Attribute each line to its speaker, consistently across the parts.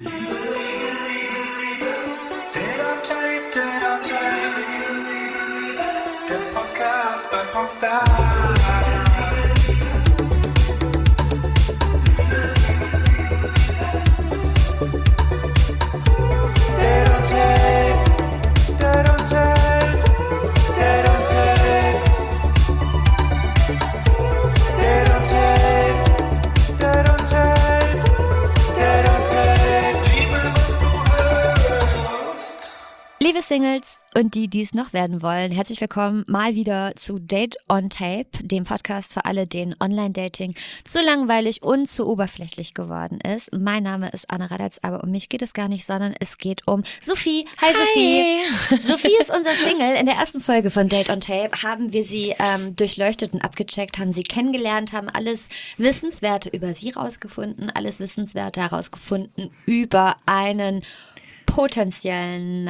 Speaker 1: Der Podcast bei Popstars.
Speaker 2: Liebe Singles und die es noch werden wollen, herzlich willkommen mal wieder zu Date on Tape, dem Podcast für alle, denen Online-Dating zu langweilig und zu oberflächlich geworden ist. Mein Name ist Anna Radatz, aber um mich geht es gar nicht, sondern es geht um Sophie. Hi Sophie! Sophie ist unser Single. In der ersten Folge von Date on Tape haben wir sie durchleuchtet und abgecheckt, haben sie kennengelernt, haben alles Wissenswerte über sie rausgefunden, alles Wissenswerte herausgefunden über einen potenziellen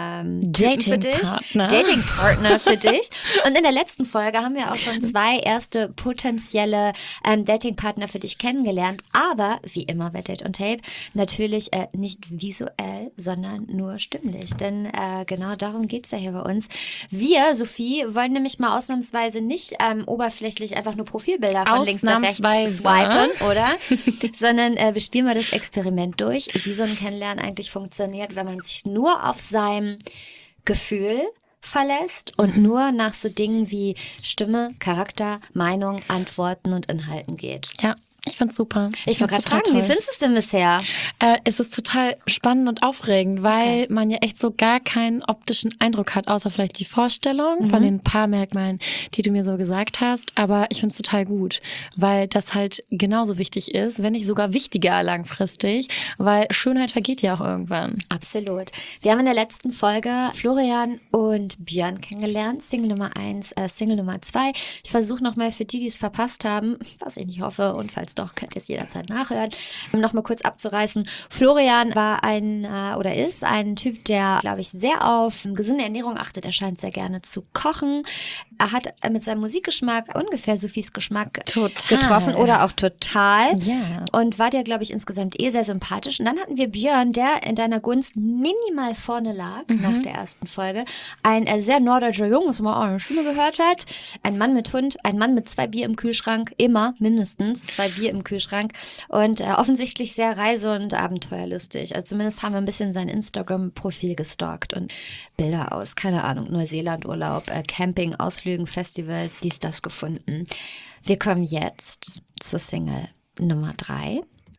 Speaker 2: Datingpartner für dich. Und in der letzten Folge haben wir auch schon 2 erste potenzielle Datingpartner für dich kennengelernt. Aber wie immer bei Date on Tape natürlich nicht visuell, sondern nur stimmlich. Denn genau darum geht's ja hier bei uns. Wir, Sophie, wollen nämlich mal ausnahmsweise nicht oberflächlich einfach nur Profilbilder von links nach rechts swipen, oder? Sondern wir spielen mal das Experiment durch, wie so ein Kennenlernen eigentlich funktioniert, wenn man sich nur auf sein Gefühl verlässt und nur nach so Dingen wie Stimme, Charakter, Meinung, Antworten und Inhalten geht.
Speaker 3: Ja. Ich find's super.
Speaker 2: Ich wollte gerade fragen, wie findest du es denn bisher?
Speaker 3: Es ist total spannend und aufregend, weil man ja echt so gar keinen optischen Eindruck hat, außer vielleicht die Vorstellung von den paar Merkmalen, die du mir so gesagt hast. Aber ich find's total gut, weil das halt genauso wichtig ist, wenn nicht sogar wichtiger langfristig, weil Schönheit vergeht ja auch irgendwann.
Speaker 2: Absolut. Wir haben in der letzten Folge Florian und Björn kennengelernt, Single Nummer 1, Single Nummer 2. Ich versuche nochmal für die es verpasst haben, was ich nicht hoffe, und falls doch, könnt ihr es jederzeit nachhören. Nochmal kurz abzureißen. Florian war ist ein Typ, der, glaube ich, sehr auf gesunde Ernährung achtet. Er scheint sehr gerne zu kochen. Er hat mit seinem Musikgeschmack ungefähr Sophies Geschmack getroffen oder auch total.
Speaker 3: Ja.
Speaker 2: Und war dir, glaube ich, insgesamt sehr sympathisch. Und dann hatten wir Björn, der in deiner Gunst minimal vorne lag nach der ersten Folge. Ein sehr norddeutscher Junge, was man auch in der Schule gehört hat. Ein Mann mit Hund, ein Mann mit 2 Bier im Kühlschrank, immer mindestens 2 Bier im Kühlschrank und offensichtlich sehr reise- und abenteuerlustig. Also zumindest haben wir ein bisschen sein Instagram-Profil gestalkt und Bilder aus, keine Ahnung, Neuseeland-Urlaub, Camping, Ausflügen, Festivals, das gefunden. Wir kommen jetzt zur Single Nummer 3.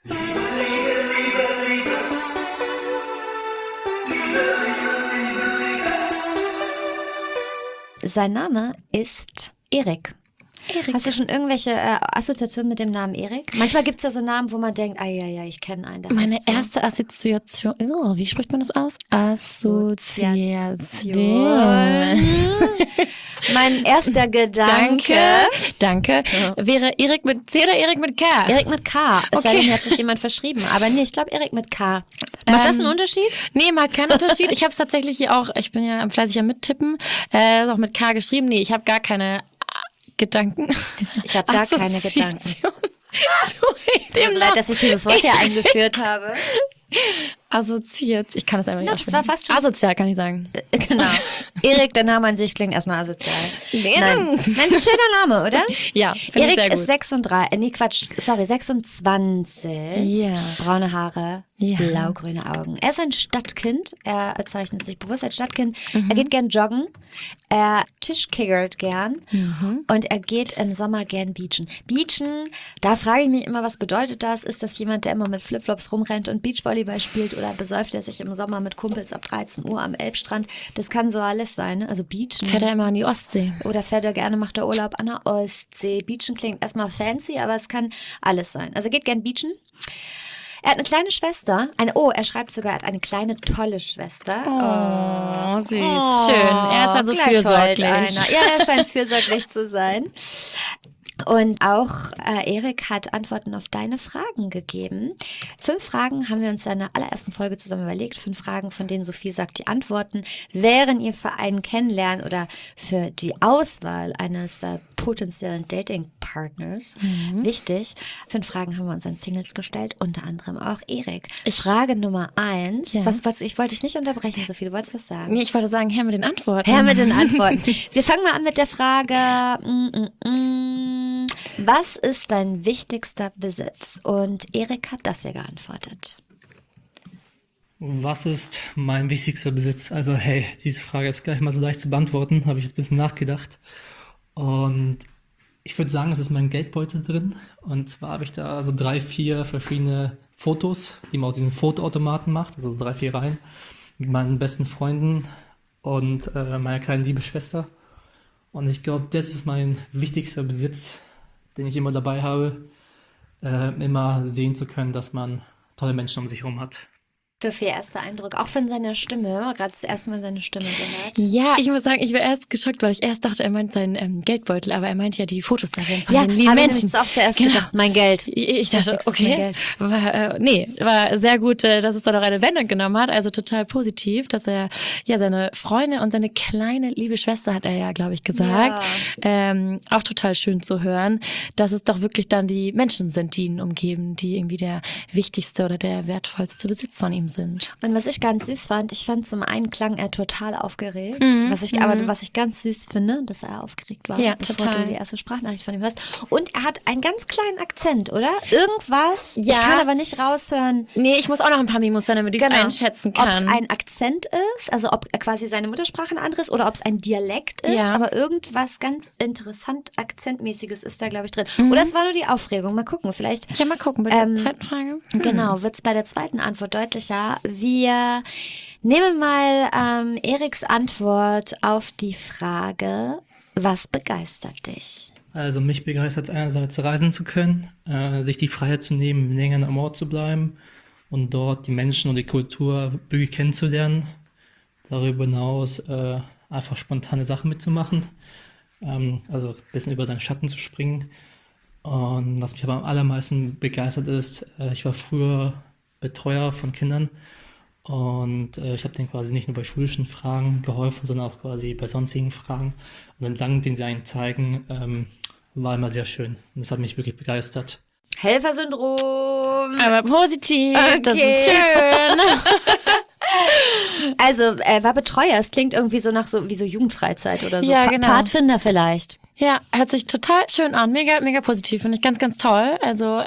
Speaker 2: Sein Name ist Erik. Hast du schon irgendwelche Assoziationen mit dem Namen Erik? Manchmal gibt es ja so Namen, wo man denkt, ich kenne einen.
Speaker 3: Meine erste Assoziation, wie spricht man das aus? Assoziation.
Speaker 2: Mein erster Gedanke.
Speaker 3: Danke. Wäre Erik mit C oder Erik mit K?
Speaker 2: Erik mit K. Es sei denn, hat sich jemand verschrieben. Aber nee, ich glaube Erik mit K. Macht das einen Unterschied?
Speaker 3: Nee, macht keinen Unterschied. Ich habe es tatsächlich hier auch, ich bin ja fleißig am Mittippen, ist auch mit K geschrieben. Nee, ich habe gar keine Gedanken.
Speaker 2: Ich habe gar keine Gedanken. Es tut mir leid, dass ich dieses Wort hier eingeführt habe.
Speaker 3: Assoziiert. Ich kann das einfach nicht
Speaker 2: aussprechen. Das war fast schon
Speaker 3: asozial, kann ich sagen.
Speaker 2: Genau. Erik, der Name an sich klingt erstmal asozial. Nein, ist ein schöner Name, oder?
Speaker 3: Ja, finde ich sehr gut.
Speaker 2: Erik ist 26.
Speaker 3: Ja.
Speaker 2: Braune Haare,
Speaker 3: ja.
Speaker 2: Blaugrüne Augen. Er ist ein Stadtkind. Er zeichnet sich bewusst als Stadtkind. Er geht gern joggen. Er tischkiggert gern. Und er geht im Sommer gern beachen. Beachen, da frage ich mich immer, was bedeutet das? Ist das jemand, der immer mit Flipflops rumrennt und Beachvolleyball spielt, oder besäuft er sich im Sommer mit Kumpels ab 13 Uhr am Elbstrand? Das kann so alles sein, ne? Also Beachen.
Speaker 3: Fährt er immer an die Ostsee.
Speaker 2: Oder fährt er gerne, macht er Urlaub an der Ostsee. Beachen klingt erstmal fancy, aber es kann alles sein. Also geht gern beachen. Er hat eine kleine Schwester. Er schreibt sogar, er hat eine kleine, tolle Schwester.
Speaker 3: Oh, süß. Schön. Er ist also fürsorglich.
Speaker 2: Ja, er scheint fürsorglich zu sein. Und auch Erik hat Antworten auf deine Fragen gegeben. 5 Fragen haben wir uns in der allerersten Folge zusammen überlegt. 5 Fragen, von denen Sophie sagt, die Antworten wären ihr für einen Kennenlernen oder für die Auswahl eines potenziellen Dating-Partners wichtig. 5 Fragen haben wir uns an Singles gestellt, unter anderem auch Erik. Frage Nummer 1.
Speaker 3: Ja.
Speaker 2: Ich wollte dich nicht unterbrechen, Sophie, du wolltest was sagen.
Speaker 3: Nee, ich wollte sagen, her mit den Antworten.
Speaker 2: Her mit den Antworten. Wir fangen mal an mit der Frage, was ist dein wichtigster Besitz? Und Erik hat das ja geantwortet.
Speaker 4: Was ist mein wichtigster Besitz? Also hey, diese Frage ist gar nicht mal so leicht zu beantworten, habe ich jetzt ein bisschen nachgedacht. Und ich würde sagen, es ist mein Geldbeutel drin. Und zwar habe ich da so 3, 4 verschiedene Fotos, die man aus diesen Fotoautomaten macht, also 3, 4 Reihen, mit meinen besten Freunden und meiner kleinen lieben Schwester. Und ich glaube, das ist mein wichtigster Besitz, den ich immer dabei habe, immer sehen zu können, dass man tolle Menschen um sich herum hat.
Speaker 2: Sophie, erster Eindruck, auch von seiner Stimme, gerade das erste Mal seine Stimme gehört.
Speaker 3: Ja, ich muss sagen, ich war erst geschockt, weil ich erst dachte, er meint seinen Geldbeutel, aber er meint ja die Fotos darin von den lieben
Speaker 2: habe ich
Speaker 3: Menschen.
Speaker 2: nämlich auch zuerst gedacht, mein Geld.
Speaker 3: Ich dachte,
Speaker 2: Wichtigstes mein
Speaker 3: okay,
Speaker 2: Geld.
Speaker 3: war sehr gut, dass es da noch eine Wendung genommen hat, also total positiv, dass er ja seine Freunde und seine kleine liebe Schwester, hat er ja, glaube ich, gesagt, auch total schön zu hören, dass es doch wirklich dann die Menschen sind, die ihn umgeben, die irgendwie der wichtigste oder der wertvollste Besitz von ihm sind.
Speaker 2: Und was ich ganz süß fand, ich fand zum einen klang er total aufgeregt,
Speaker 3: Mhm.
Speaker 2: was ich ganz süß finde, dass er aufgeregt war,
Speaker 3: Ja,
Speaker 2: bevor
Speaker 3: total.
Speaker 2: du die erste Sprachnachricht von ihm hörst. Und er hat einen ganz kleinen Akzent, oder? Irgendwas,
Speaker 3: Ja.
Speaker 2: ich kann aber nicht raushören,
Speaker 3: Nee, ich muss auch noch ein paar Mimos hören, damit ich es einschätzen
Speaker 2: ob es
Speaker 3: kann.
Speaker 2: ein Akzent ist, also ob quasi seine Muttersprache ein anderes oder ob es ein Dialekt ist,
Speaker 3: Ja.
Speaker 2: aber irgendwas ganz interessant Akzentmäßiges ist da, glaube ich, drin.
Speaker 3: Mhm.
Speaker 2: Oder es war nur die Aufregung, mal gucken, vielleicht
Speaker 3: Ja, mal gucken, bei der zweiten Frage.
Speaker 2: Genau, wird es bei der zweiten Antwort deutlicher. Wir nehmen mal Eriks Antwort auf die Frage, was begeistert dich?
Speaker 4: Also mich begeistert einerseits reisen zu können, sich die Freiheit zu nehmen, länger am Ort zu bleiben und dort die Menschen und die Kultur wirklich kennenzulernen. Darüber hinaus einfach spontane Sachen mitzumachen, also ein bisschen über seinen Schatten zu springen. Und was mich aber am allermeisten begeistert ist, ich war früher Betreuer von Kindern und ich habe denen quasi nicht nur bei schulischen Fragen geholfen, sondern auch quasi bei sonstigen Fragen. Und entlang, den sie einen zeigen, war immer sehr schön. Und das hat mich wirklich begeistert.
Speaker 2: Helfersyndrom.
Speaker 3: Aber positiv, das
Speaker 2: Okay.
Speaker 3: ist schön.
Speaker 2: Also, war Betreuer. Es klingt irgendwie so nach wie so Jugendfreizeit oder so.
Speaker 3: Ja, genau.
Speaker 2: Pfadfinder vielleicht.
Speaker 3: Ja, hört sich total schön an. Mega, mega positiv. Finde ich ganz, ganz toll. Also,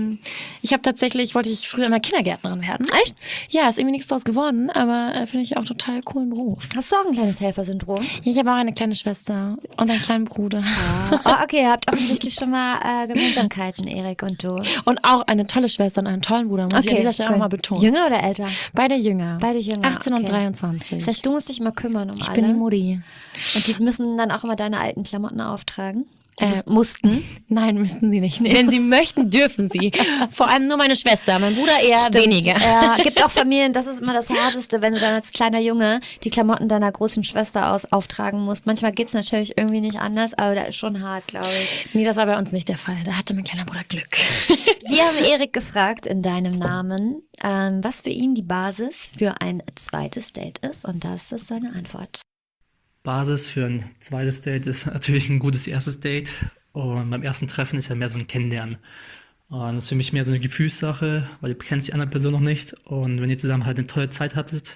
Speaker 3: wollte ich früher immer Kindergärtnerin werden.
Speaker 2: Echt?
Speaker 3: Ja, ist irgendwie nichts draus geworden, aber finde ich auch total coolen Beruf.
Speaker 2: Hast du auch ein kleines Helfersyndrom?
Speaker 3: Ich habe auch eine kleine Schwester und einen kleinen Bruder.
Speaker 2: Oh, okay, ihr habt offensichtlich schon mal Gemeinsamkeiten, Erik und du.
Speaker 3: Und auch eine tolle Schwester und einen tollen Bruder, muss ich an dieser Stelle
Speaker 2: cool.
Speaker 3: auch mal betonen.
Speaker 2: Jünger oder älter?
Speaker 3: Beide jünger.
Speaker 2: Beide jünger,
Speaker 3: 18 und
Speaker 2: okay.
Speaker 3: 23.
Speaker 2: Das heißt, du musst dich mal kümmern um
Speaker 3: ich
Speaker 2: alle.
Speaker 3: bin die Mutti.
Speaker 2: Und die müssen dann auch immer deine alten Klamotten auftragen. Mussten.
Speaker 3: Nein, müssten sie nicht. Wenn sie möchten, dürfen sie. Vor allem nur meine Schwester, mein Bruder eher weniger.
Speaker 2: Ja, gibt auch Familien, das ist immer das Härteste, wenn du dann als kleiner Junge die Klamotten deiner großen Schwester auftragen musst. Manchmal geht's natürlich irgendwie nicht anders, aber das ist schon hart, glaube ich.
Speaker 3: Nee, das war bei uns nicht der Fall. Da hatte mein kleiner Bruder Glück.
Speaker 2: Wir haben Erik gefragt in deinem Namen, was für ihn die Basis für ein zweites Date ist. Und das ist seine Antwort.
Speaker 4: Basis für ein zweites Date ist natürlich ein gutes erstes Date. Und beim ersten Treffen ist ja mehr so ein Kennenlernen. Und das ist für mich mehr so eine Gefühlssache, weil du kennst die andere Person noch nicht. Und wenn ihr zusammen halt eine tolle Zeit hattet,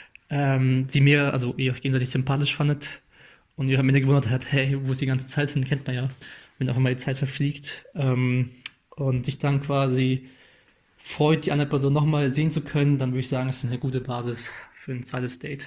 Speaker 4: ihr euch gegenseitig sympathisch fandet und ihr am Ende gewundert habt, hey, wo ist die ganze Zeit hin, kennt man ja, wenn auch immer die Zeit verfliegt. Und sich dann quasi freut, die andere Person nochmal sehen zu können, dann würde ich sagen, es ist eine gute Basis für ein zweites Date.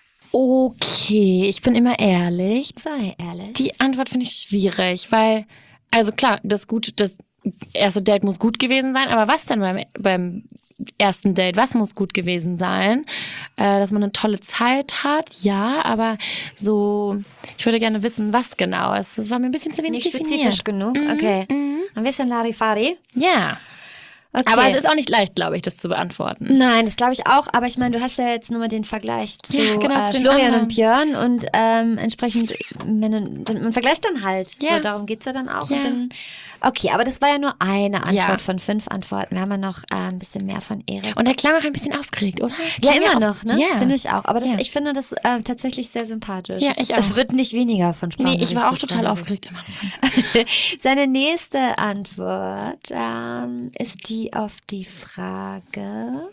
Speaker 3: Okay, ich bin immer ehrlich.
Speaker 2: Sei ehrlich.
Speaker 3: Die Antwort finde ich schwierig, weil, also klar, das erste Date muss gut gewesen sein, aber was denn beim ersten Date, was muss gut gewesen sein? Dass man eine tolle Zeit hat, ja, aber so, ich würde gerne wissen, was genau ist. Das war mir ein bisschen zu wenig
Speaker 2: Nicht
Speaker 3: definiert.
Speaker 2: spezifisch genug? Okay. Ein bisschen Larifari.
Speaker 3: Ja.
Speaker 2: Okay.
Speaker 3: Aber es ist auch nicht leicht, glaube ich, das zu beantworten.
Speaker 2: Nein, das glaube ich auch. Aber ich meine, du hast ja jetzt nur mal den Vergleich zu
Speaker 3: Ja, genau, zu den
Speaker 2: Florian
Speaker 3: anderen.
Speaker 2: und Björn und entsprechend, man vergleicht dann halt.
Speaker 3: Ja.
Speaker 2: So, darum geht's ja dann auch.
Speaker 3: Ja.
Speaker 2: Und dann, okay, aber das war ja nur eine Antwort
Speaker 3: Ja.
Speaker 2: von 5 Antworten. Wir haben ja noch ein bisschen mehr von Erik.
Speaker 3: Und er klang auch ein bisschen aufgeregt, oder?
Speaker 2: Ja,
Speaker 3: Klang
Speaker 2: immer
Speaker 3: auf-
Speaker 2: noch, ne?
Speaker 3: Ja.
Speaker 2: Finde ich auch. Aber
Speaker 3: Ja.
Speaker 2: ich finde das tatsächlich sehr sympathisch.
Speaker 3: Ja,
Speaker 2: es,
Speaker 3: ich
Speaker 2: es
Speaker 3: auch.
Speaker 2: wird nicht weniger von Sprache.
Speaker 3: Nee, ich war auch total aufgeregt am Anfang.
Speaker 2: Seine nächste Antwort ist die auf die Frage,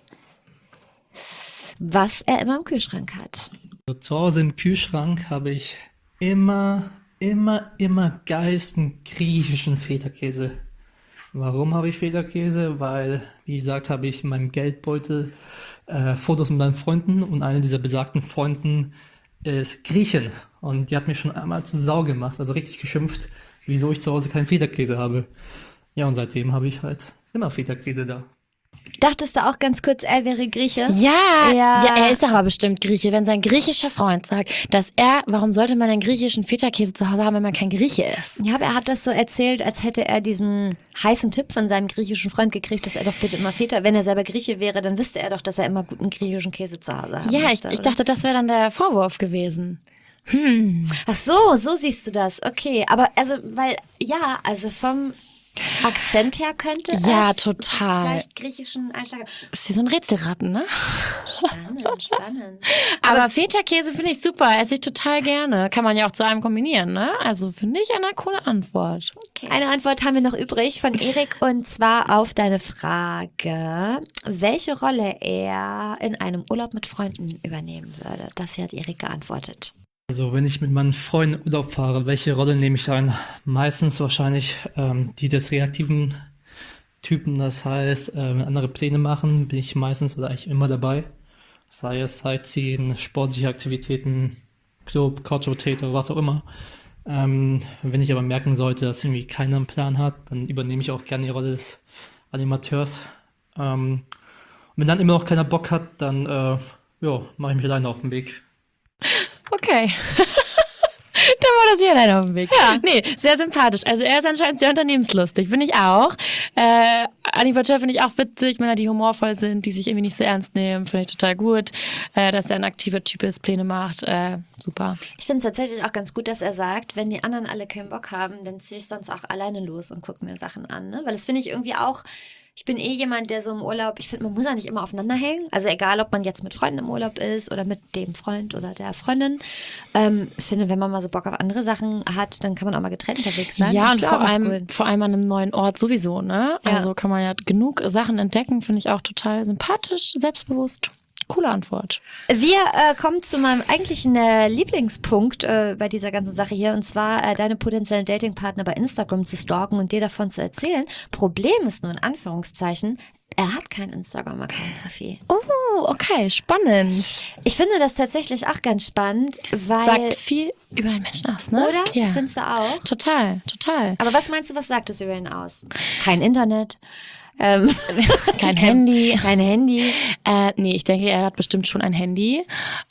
Speaker 2: was er immer im Kühlschrank hat.
Speaker 4: Also zu Hause im Kühlschrank habe ich immer geilsten griechischen Feta-Käse. Warum habe ich Feta-Käse? Weil, wie gesagt, habe ich in meinem Geldbeutel Fotos mit meinen Freunden und einer dieser besagten Freunden ist Griechin. Und die hat mich schon einmal zu Sau gemacht, also richtig geschimpft, wieso ich zu Hause keinen Feta-Käse habe. Ja, und seitdem habe ich halt immer Feta-Käse da.
Speaker 2: Dachtest du auch ganz kurz, er wäre Grieche?
Speaker 3: Ja, er ist doch aber bestimmt Grieche. Wenn sein griechischer Freund sagt, warum sollte man einen griechischen Feta-Käse zu Hause haben, wenn man kein Grieche ist?
Speaker 2: Ja, aber er hat das so erzählt, als hätte er diesen heißen Tipp von seinem griechischen Freund gekriegt, dass er doch bitte immer Feta, wenn er selber Grieche wäre, dann wüsste er doch, dass er immer guten griechischen Käse zu Hause haben
Speaker 3: Ja,
Speaker 2: müsste,
Speaker 3: ich
Speaker 2: oder?
Speaker 3: dachte, das wäre dann der Vorwurf gewesen.
Speaker 2: Ach so, so siehst du das. Okay, aber also vom Akzent her könnte
Speaker 3: Ja,
Speaker 2: es
Speaker 3: total.
Speaker 2: vielleicht griechischen Einschlag.
Speaker 3: Ist hier so ein Rätselraten, ne?
Speaker 2: Spannend.
Speaker 3: Aber Feta-Käse finde ich super, esse ich total gerne. Kann man ja auch zu einem kombinieren, ne? Also finde ich eine coole Antwort.
Speaker 2: Eine Antwort haben wir noch übrig von Erik und zwar auf deine Frage, welche Rolle er in einem Urlaub mit Freunden übernehmen würde. Das hier hat Erik geantwortet.
Speaker 4: Also wenn ich mit meinen Freunden in Urlaub fahre, welche Rolle nehme ich ein? Meistens wahrscheinlich die des reaktiven Typen. Das heißt, wenn andere Pläne machen, bin ich meistens oder eigentlich immer dabei. Sei es Sightseeing, sportliche Aktivitäten, Club, Couch Potato, was auch immer. Wenn ich aber merken sollte, dass irgendwie keiner einen Plan hat, dann übernehme ich auch gerne die Rolle des Animateurs. Und wenn dann immer noch keiner Bock hat, dann mache ich mich alleine auf den Weg.
Speaker 3: Okay. Dann war das hier alleine auf dem Weg. Ja. Nee, sehr sympathisch. Also er ist anscheinend sehr unternehmenslustig. Bin ich auch. Animateur finde ich auch witzig, Männer, die humorvoll sind, die sich irgendwie nicht so ernst nehmen. Finde ich total gut. Dass er ein aktiver Typ ist, Pläne macht. Super.
Speaker 2: Ich finde es tatsächlich auch ganz gut, dass er sagt, wenn die anderen alle keinen Bock haben, dann ziehe ich sonst auch alleine los und gucke mir Sachen an. Ne? Weil das finde ich irgendwie auch, ich bin jemand, der so im Urlaub, ich finde, man muss ja nicht immer aufeinander hängen. Also egal, ob man jetzt mit Freunden im Urlaub ist oder mit dem Freund oder der Freundin. Ich finde, wenn man mal so Bock auf andere Sachen hat, dann kann man auch mal getrennt unterwegs sein.
Speaker 3: Ja,
Speaker 2: Das
Speaker 3: und
Speaker 2: ist auch ganz
Speaker 3: vor allem an einem neuen Ort sowieso, ne?
Speaker 2: Ja.
Speaker 3: Also kann man ja genug Sachen entdecken, finde ich auch total sympathisch, selbstbewusst. Coole Antwort.
Speaker 2: Wir kommen zu meinem eigentlichen Lieblingspunkt bei dieser ganzen Sache hier, und zwar deine potenziellen Datingpartner bei Instagram zu stalken und dir davon zu erzählen. Problem ist nur in Anführungszeichen, er hat keinen Instagram-Account, Sophie.
Speaker 3: Oh, okay, spannend.
Speaker 2: Ich finde das tatsächlich auch ganz spannend, weil...
Speaker 3: Sagt viel über einen Menschen aus, ne?
Speaker 2: Oder?
Speaker 3: Ja.
Speaker 2: Findest du auch?
Speaker 3: Total.
Speaker 2: Aber was meinst du, was sagt es über ihn aus? Kein Internet?
Speaker 3: Kein Handy.
Speaker 2: Kein Handy.
Speaker 3: Nee, ich denke, er hat bestimmt schon ein Handy.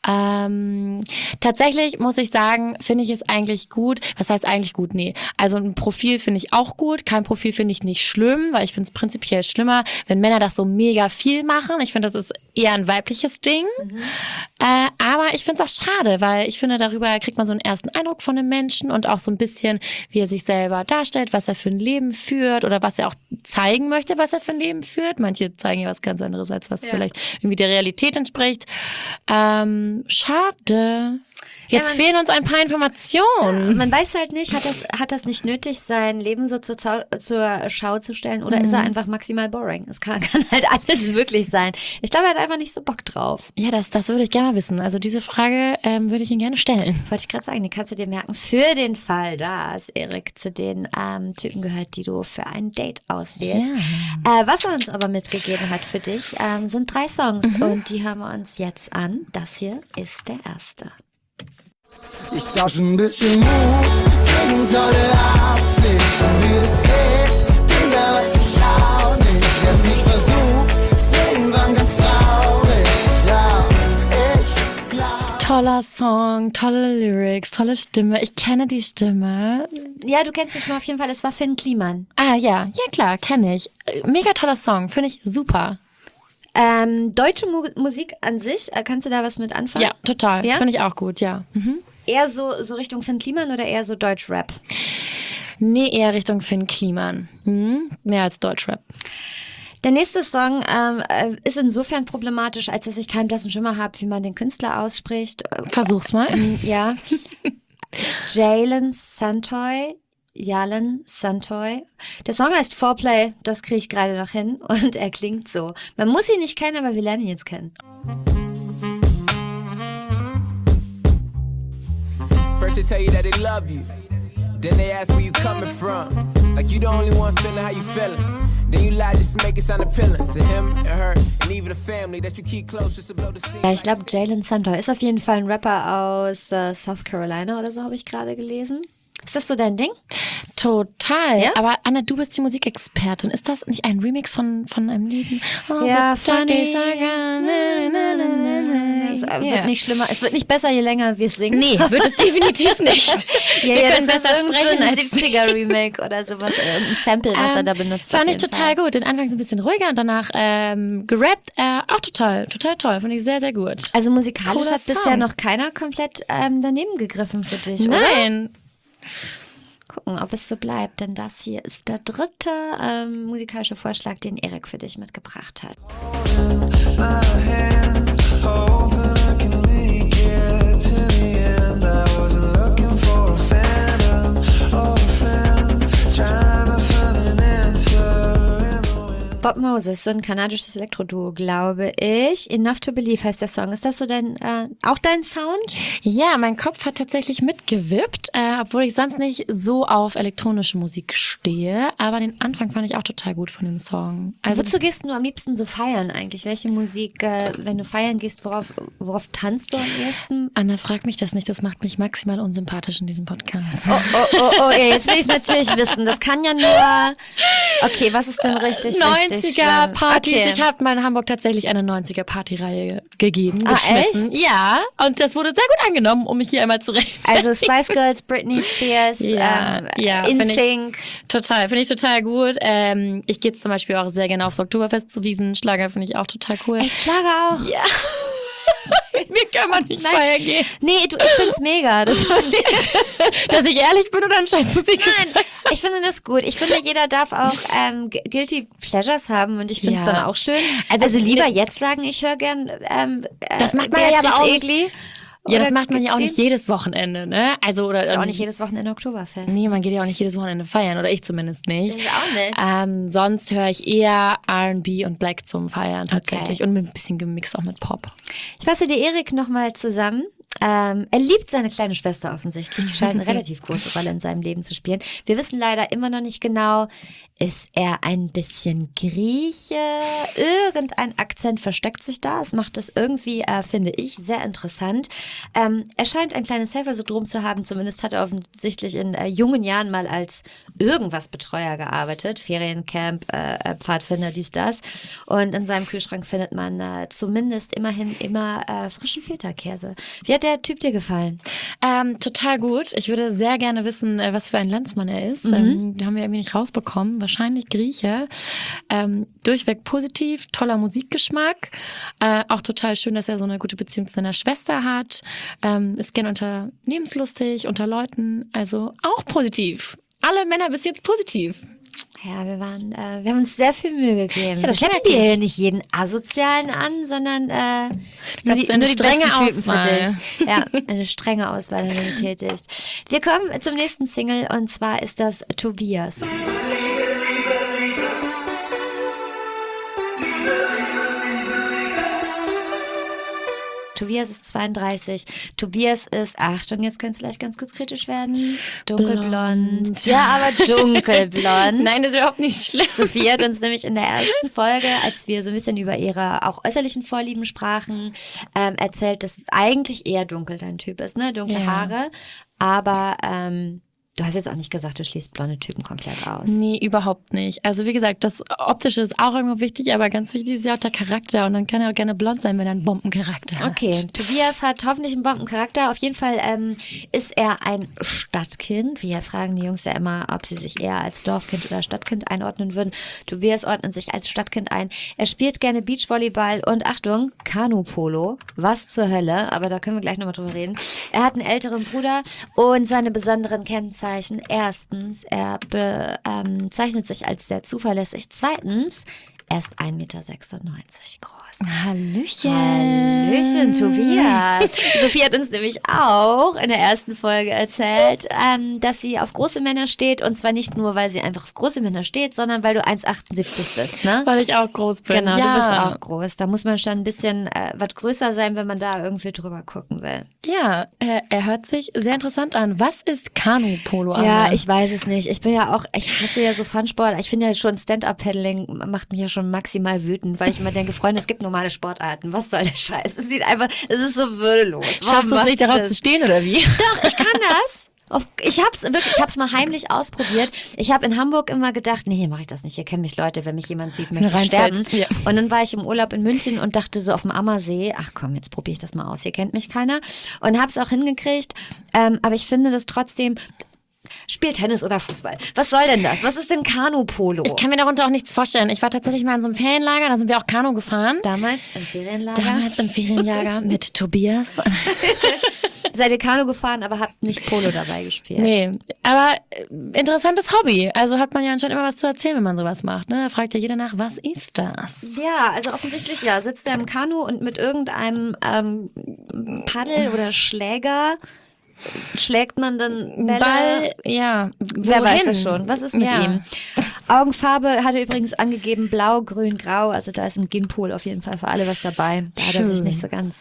Speaker 3: Tatsächlich muss ich sagen, finde ich es eigentlich gut. Was heißt eigentlich gut? Nee. Also ein Profil finde ich auch gut. Kein Profil finde ich nicht schlimm, weil ich finde es prinzipiell schlimmer, wenn Männer das so mega viel machen. Ich finde, das ist eher ein weibliches Ding. Aber ich finde es auch schade, weil ich finde, darüber kriegt man so einen ersten Eindruck von einem Menschen und auch so ein bisschen, wie er sich selber darstellt, was er für ein Leben führt oder was er auch zeigen möchte, was er für ein Leben führt. Manche zeigen ja was ganz anderes, als was vielleicht irgendwie der Realität entspricht. Schade. Jetzt fehlen uns ein paar Informationen.
Speaker 2: Man weiß halt nicht, hat das nicht nötig, sein Leben so zur Schau zu stellen, oder ist er einfach maximal boring? Es kann halt alles möglich sein. Ich glaube, er hat einfach nicht so Bock drauf.
Speaker 3: Ja, das würde ich gerne mal wissen. Also diese Frage würde ich ihn gerne stellen.
Speaker 2: Wollte ich gerade sagen, die kannst du dir merken, für den Fall, dass Erik zu den Typen gehört, die du für ein Date auswählst. Was er uns aber mitgegeben hat für dich, sind 3 Songs und die hören wir uns jetzt an. Das hier ist der erste.
Speaker 5: Ich tausche ein bisschen Mut gegen tolle Absichten, wie es geht. Digga, weiß ich auch nicht, wer's nicht versucht, ist irgendwann ganz traurig. Ja, ich glaub.
Speaker 3: Toller Song, tolle Lyrics, tolle Stimme. Ich kenne die Stimme.
Speaker 2: Ja, du kennst dich mal auf jeden Fall, es war Finn Kliman.
Speaker 3: Ah ja, klar, kenne ich. Mega toller Song, finde ich super.
Speaker 2: Deutsche Musik an sich, kannst du da was mit anfangen?
Speaker 3: Ja, total.
Speaker 2: Ja?
Speaker 3: Finde ich auch gut, ja. Mhm.
Speaker 2: Eher so Richtung Finn Kliman oder eher so Deutschrap?
Speaker 3: Nee, eher Richtung Finn Kliman. Mehr als Deutschrap.
Speaker 2: Der nächste Song ist insofern problematisch, als dass ich keinen blassen Schimmer habe, wie man den Künstler ausspricht.
Speaker 3: Versuch's mal.
Speaker 2: Ja. Jalen Santoy. Der Song heißt Foreplay, das kriege ich gerade noch hin und er klingt so. Man muss ihn nicht kennen, aber wir lernen ihn jetzt kennen.
Speaker 6: First they tell you that they love you, then they ask where you coming from. Like you the only one feeling how you feeling. Then you lie just to make it sound appealing to him and her and even the family that you keep close just to blow the steam.
Speaker 2: Ja, ich glaube, Jalen Santoy ist auf jeden Fall ein Rapper aus South Carolina oder so, habe ich gerade gelesen. Ist das so dein Ding?
Speaker 3: Total.
Speaker 2: Ja?
Speaker 3: Aber Anna, du bist die Musikexpertin. Ist das nicht ein Remix von einem Lied? Oh,
Speaker 2: Ja,
Speaker 3: the dark days
Speaker 2: funny.
Speaker 3: are gone.
Speaker 2: Es
Speaker 3: Ja.
Speaker 2: wird nicht schlimmer, es wird nicht besser, je länger wir es singen.
Speaker 3: Nee, wird es definitiv nicht.
Speaker 2: Ja,
Speaker 3: Wir
Speaker 2: ja,
Speaker 3: können
Speaker 2: das
Speaker 3: besser
Speaker 2: ist
Speaker 3: sprechen
Speaker 2: ein
Speaker 3: als
Speaker 2: 70er-Remake oder sowas, ein Sample, was er da benutzt.
Speaker 3: Fand
Speaker 2: auf
Speaker 3: ich
Speaker 2: jeden
Speaker 3: total
Speaker 2: Fall.
Speaker 3: gut. Den Anfang so ein bisschen ruhiger und danach gerappt. Auch total toll. Fand ich sehr, sehr gut.
Speaker 2: Also musikalisch
Speaker 3: Cooler
Speaker 2: hat bisher
Speaker 3: Song.
Speaker 2: noch keiner komplett daneben gegriffen für dich, oder?
Speaker 3: Nein.
Speaker 2: Gucken, ob es so bleibt, denn das hier ist der dritte musikalische Vorschlag, den Erik für dich mitgebracht hat. Bob Moses, so ein kanadisches Elektroduo, glaube ich. Enough to Believe heißt der Song. Ist das so auch dein Sound?
Speaker 3: Ja, mein Kopf hat tatsächlich mitgewippt, obwohl ich sonst nicht so auf elektronische Musik stehe. Aber den Anfang fand ich auch total gut von dem Song. Also
Speaker 2: Wozu gehst du am liebsten so feiern eigentlich? Welche Musik, wenn du feiern gehst, worauf tanzt du am ehesten?
Speaker 3: Anna, frag mich das nicht. Das macht mich maximal unsympathisch in diesem Podcast.
Speaker 2: Oh, jetzt will ich es natürlich wissen. Das kann ja nur... Okay, was ist denn richtig
Speaker 3: 90er-Partys.
Speaker 2: Okay.
Speaker 3: Ich habe mal in Hamburg tatsächlich eine 90er-Partyreihe gegeben,
Speaker 2: Ah,
Speaker 3: geschmissen.
Speaker 2: echt?
Speaker 3: Ja, und das wurde sehr gut angenommen, um mich hier einmal zu rechtfertigen.
Speaker 2: Also Spice Girls, Britney Spears,
Speaker 3: finde
Speaker 2: NSYNC.
Speaker 3: finde ich total gut. Ich gehe zum Beispiel auch sehr gerne aufs Oktoberfest zu Wiesen. Schlager finde ich auch total cool.
Speaker 2: Echt Schlager auch?
Speaker 3: Ja. Mir kann man nicht feiern gehen.
Speaker 2: Nee, ich find's mega. Das
Speaker 3: Dass ich ehrlich bin oder ein scheiß Musikgeschmack.
Speaker 2: Nein, ich finde das gut. Ich finde, jeder darf auch Guilty Pleasures haben und ich finde es
Speaker 3: Ja.
Speaker 2: dann auch schön.
Speaker 3: Also,
Speaker 2: Also lieber jetzt sagen, ich höre gern
Speaker 3: Das macht man ja aber auch nicht.
Speaker 2: Egli.
Speaker 3: Ja, das
Speaker 2: Oder
Speaker 3: macht man ja auch
Speaker 2: gibt's
Speaker 3: nicht jedes Wochenende, ne? Also, oder
Speaker 2: Ist ja auch nicht jedes Wochenende Oktoberfest.
Speaker 3: Nee, man geht ja auch nicht jedes Wochenende feiern, oder ich zumindest nicht.
Speaker 2: Ich auch nicht.
Speaker 3: Sonst höre ich eher R&B und Black zum Feiern tatsächlich.
Speaker 2: Okay.
Speaker 3: Und mit ein bisschen gemixt auch mit Pop.
Speaker 2: Ich fasse dir Erik nochmal zusammen. Er liebt seine kleine Schwester offensichtlich. Die scheint eine relativ große Rolle in seinem Leben zu spielen. Wir wissen leider immer noch nicht genau, ist er ein bisschen Grieche? Irgendein Akzent versteckt sich da. Es macht es irgendwie, finde ich, sehr interessant. Er scheint ein kleines Helfersyndrom zu haben. Zumindest hat er offensichtlich in jungen Jahren mal als irgendwas Betreuer gearbeitet. Feriencamp, Pfadfinder, dies, das. Und in seinem Kühlschrank findet man zumindest immerhin immer frischen Filterkäse. Wie hat der Typ dir gefallen?
Speaker 3: Total gut. Ich würde sehr gerne wissen, was für ein Landsmann er ist. Den haben wir irgendwie nicht rausbekommen. Wahrscheinlich Grieche. Durchweg positiv, toller Musikgeschmack. Auch total schön, dass er so eine gute Beziehung zu seiner Schwester hat. Ist gern unternehmenslustig, unter Leuten. Also auch positiv. Alle Männer bis jetzt positiv.
Speaker 2: Ja, wir haben uns sehr viel Mühe gegeben.
Speaker 3: Ja, das
Speaker 2: wir schleppen
Speaker 3: merke
Speaker 2: dir
Speaker 3: ich.
Speaker 2: hier nicht jeden Asozialen an, sondern nur
Speaker 3: Das ist
Speaker 2: die,
Speaker 3: eine
Speaker 2: nur die
Speaker 3: strenge
Speaker 2: besten Typen
Speaker 3: Auswahl.
Speaker 2: für dich. Ja, eine strenge Auswahl haben wir getätigt. Wir kommen zum nächsten Single und zwar ist das Tobias. Tobias ist 32. Tobias ist, Achtung, jetzt könnte es vielleicht ganz kurz kritisch werden, dunkelblond.
Speaker 3: Blond.
Speaker 2: Ja, aber dunkelblond.
Speaker 3: Nein, das ist überhaupt nicht schlimm.
Speaker 2: Sophie hat uns nämlich in der ersten Folge, als wir so ein bisschen über ihre auch äußerlichen Vorlieben sprachen, erzählt, dass eigentlich eher dunkel dein Typ ist, ne? Dunkle
Speaker 3: Ja.
Speaker 2: Haare, aber Du hast jetzt auch nicht gesagt, du schließt blonde Typen komplett aus.
Speaker 3: Nee, überhaupt nicht. Also wie gesagt, das Optische ist auch irgendwo wichtig, aber ganz wichtig ist ja auch der Charakter. Und dann kann er auch gerne blond sein, wenn er einen Bombencharakter hat.
Speaker 2: Okay, Tobias hat hoffentlich einen Bombencharakter. Auf jeden Fall ist er ein Stadtkind. Wir fragen die Jungs ja immer, ob sie sich eher als Dorfkind oder Stadtkind einordnen würden. Tobias ordnet sich als Stadtkind ein. Er spielt gerne Beachvolleyball und Achtung, Kanu-Polo. Was zur Hölle, aber da können wir gleich nochmal drüber reden. Er hat einen älteren Bruder und seine besonderen Kennzeichen. Erstens, er bezeichnet sich als sehr zuverlässig. Zweitens, er ist 1,96 Meter groß.
Speaker 3: Hallöchen.
Speaker 2: Hallöchen, Tobias. Sophie hat uns nämlich auch in der ersten Folge erzählt, dass sie auf große Männer steht. Und zwar nicht nur, weil sie einfach auf große Männer steht, sondern weil du 1,78 bist, ne?
Speaker 3: Weil ich auch groß bin.
Speaker 2: Genau,
Speaker 3: ja.
Speaker 2: du bist auch groß. Da muss man schon ein bisschen was größer sein, wenn man da irgendwie drüber gucken will.
Speaker 3: Ja, er hört sich sehr interessant an. Was ist Kanu-Polo?
Speaker 2: Ja,
Speaker 3: Anne?
Speaker 2: ich weiß es nicht. Ich hasse ja so Funsport. Ich finde ja schon Stand-Up-Paddling macht mich ja schon maximal wütend, weil ich immer denke, Freunde, es gibt normale Sportarten. Was soll der Scheiß? Es ist so würdelos.
Speaker 3: Schaffst du es nicht, darauf zu stehen, oder wie?
Speaker 2: Doch, ich kann das. Ich hab's mal heimlich ausprobiert. Ich habe in Hamburg immer gedacht, nee, hier mache ich das nicht. Hier kennen mich Leute, wenn mich jemand sieht, möchte ich sterben.
Speaker 3: Ja.
Speaker 2: Und dann war ich im Urlaub in München und dachte so auf dem Ammersee, ach komm, jetzt probiere ich das mal aus. Hier kennt mich keiner. Und hab's auch hingekriegt. Aber ich finde das trotzdem... Spiel Tennis oder Fußball. Was soll denn das? Was ist denn Kanu-Polo?
Speaker 3: Ich kann mir darunter auch nichts vorstellen. Ich war tatsächlich mal in so einem Ferienlager, da sind wir auch Kanu gefahren.
Speaker 2: Damals im Ferienlager
Speaker 3: mit Tobias.
Speaker 2: Seid ihr Kanu gefahren, aber habt nicht Polo dabei gespielt?
Speaker 3: Nee, aber interessantes Hobby. Also hat man ja anscheinend immer was zu erzählen, wenn man sowas macht. Ne? Da fragt ja jeder nach, was ist das?
Speaker 2: Ja, also offensichtlich ja. Sitzt er im Kanu und mit irgendeinem Paddel oder Schläger schlägt man dann Bälle.
Speaker 3: Ball, ja.
Speaker 2: Wer weiß das schon? Was ist mit ihm? Augenfarbe hat er übrigens angegeben, blau, grün, grau. Also da ist im Ginpool auf jeden Fall für alle was dabei. Da hat er sich nicht so ganz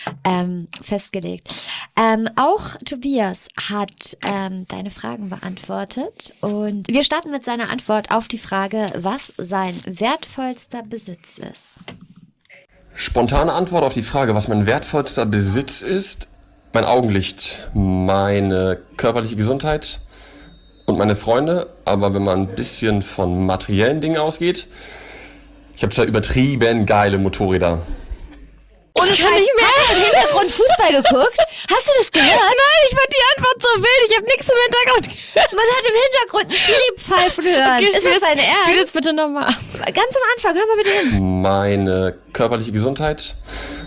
Speaker 2: festgelegt. Auch Tobias hat deine Fragen beantwortet. Und wir starten mit seiner Antwort auf die Frage, was sein wertvollster Besitz ist.
Speaker 7: Spontane Antwort auf die Frage, was mein wertvollster Besitz ist: mein Augenlicht, meine körperliche Gesundheit und meine Freunde. Aber wenn man ein bisschen von materiellen Dingen ausgeht, ich habe 2 übertrieben geile Motorräder.
Speaker 2: Ohne Scheiß, hast du im Hintergrund Fußball geguckt? Hast du das gehört?
Speaker 3: Nein, ich fand die Antwort so wild. Ich habe nichts im Hintergrund gehört.
Speaker 2: Man hat im Hintergrund einen Schiri pfeifen hören.
Speaker 3: Okay,
Speaker 2: ist das dein
Speaker 3: Spiel
Speaker 2: Ernst?
Speaker 3: das bitte nochmal.
Speaker 2: Ganz am Anfang, hör mal bitte hin.
Speaker 7: Meine körperliche Gesundheit.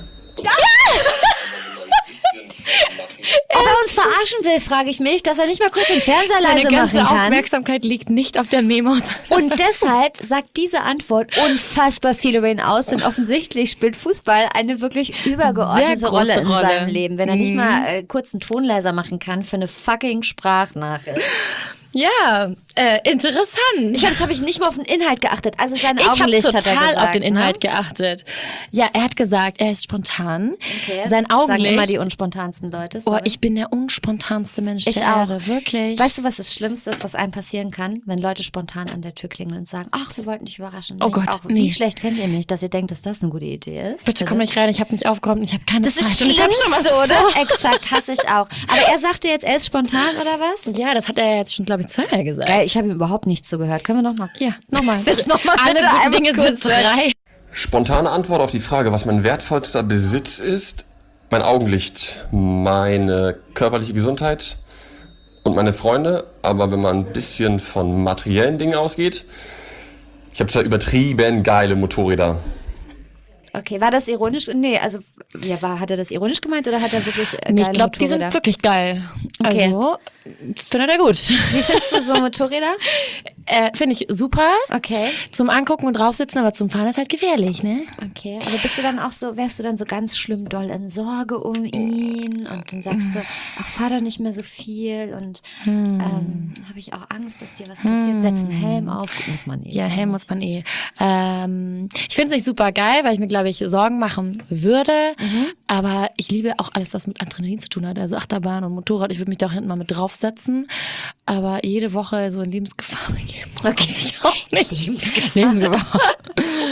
Speaker 2: Ob er uns verarschen will, frage ich mich, dass er nicht mal kurz den Fernseher
Speaker 3: Seine
Speaker 2: leise
Speaker 3: ganze
Speaker 2: machen kann.
Speaker 3: Aufmerksamkeit liegt nicht auf der Memos.
Speaker 2: Und deshalb sagt diese Antwort unfassbar viel über ihn aus, denn offensichtlich spielt Fußball eine wirklich übergeordnete
Speaker 3: Sehr
Speaker 2: Rolle
Speaker 3: große
Speaker 2: in
Speaker 3: Rolle.
Speaker 2: seinem Leben, wenn er nicht mal kurz einen Ton leiser machen kann für eine fucking Sprachnachricht.
Speaker 3: Ja, interessant.
Speaker 2: Jetzt habe ich nicht mal auf den Inhalt geachtet, also sein
Speaker 3: Ich habe
Speaker 2: Augenlicht hat er
Speaker 3: total
Speaker 2: gesagt,
Speaker 3: auf den Inhalt
Speaker 2: ne?
Speaker 3: geachtet. Ja, er hat gesagt, er ist spontan.
Speaker 2: Okay.
Speaker 3: Sein
Speaker 2: Sagen
Speaker 3: Augenlicht.
Speaker 2: immer die unspontansten Leute.
Speaker 3: Oh,
Speaker 2: sorry.
Speaker 3: ich bin der unspontanste Mensch
Speaker 2: Ich
Speaker 3: der
Speaker 2: auch.
Speaker 3: Erde, wirklich.
Speaker 2: Weißt du, was das Schlimmste ist, was einem passieren kann? Wenn Leute spontan an der Tür klingeln und sagen, ach, wir wollten dich überraschen.
Speaker 3: Oh
Speaker 2: Ich
Speaker 3: Gott,
Speaker 2: auch.
Speaker 3: nee.
Speaker 2: Wie schlecht kennt ihr mich, dass ihr denkt, dass das eine gute Idee ist?
Speaker 3: Bitte komm nicht rein, ich habe nicht aufgeräumt, ich habe keine
Speaker 2: Das
Speaker 3: Zeit.
Speaker 2: ist
Speaker 3: und ich hab schon was
Speaker 2: Schlimmste, oder?
Speaker 3: vor.
Speaker 2: Exakt, hasse ich auch. Aber er sagte jetzt, er ist spontan, oder was?
Speaker 3: Ja, das hat er jetzt schon, glaube ich, 2-mal gesagt.
Speaker 2: Geil, ich habe ihm überhaupt nichts zugehört. Können wir nochmal?
Speaker 3: Ja, nochmal.
Speaker 2: Alle
Speaker 3: Alle guten Dinge sind 3.
Speaker 7: Spontane Antwort auf die Frage, was mein wertvollster Besitz ist: mein Augenlicht, meine körperliche Gesundheit und meine Freunde. Aber wenn man ein bisschen von materiellen Dingen ausgeht, ich habe 2 übertrieben geile Motorräder.
Speaker 2: Okay, war das ironisch? Nee, also, ja, hat er das ironisch gemeint oder hat er wirklich
Speaker 3: Nee,
Speaker 2: geile
Speaker 3: ich glaube, die sind
Speaker 2: Motorräder?
Speaker 3: wirklich geil.
Speaker 2: Okay.
Speaker 3: Also, findet er gut.
Speaker 2: Wie findest du so Motorräder?
Speaker 3: Finde ich super.
Speaker 2: Okay.
Speaker 3: Zum Angucken und draufsitzen, aber zum Fahren ist halt gefährlich, ne?
Speaker 2: Okay, aber bist du dann auch so, wärst du dann so ganz schlimm doll in Sorge um ihn und dann sagst du, ach, fahr doch nicht mehr so viel und habe ich auch Angst, dass dir was passiert, setz einen Helm auf, muss man eh.
Speaker 3: Ja, Helm muss man eh. Ich finde es nicht super geil, weil ich mir, glaube ich, Sorgen machen würde. Aber ich liebe auch alles, was mit Adrenalin zu tun hat. Also Achterbahn und Motorrad. Ich würde mich da auch hinten mal mit draufsetzen. Aber jede Woche so in Lebensgefahr begeben.
Speaker 2: Okay.
Speaker 3: Ich auch nicht. Lebensgefahr.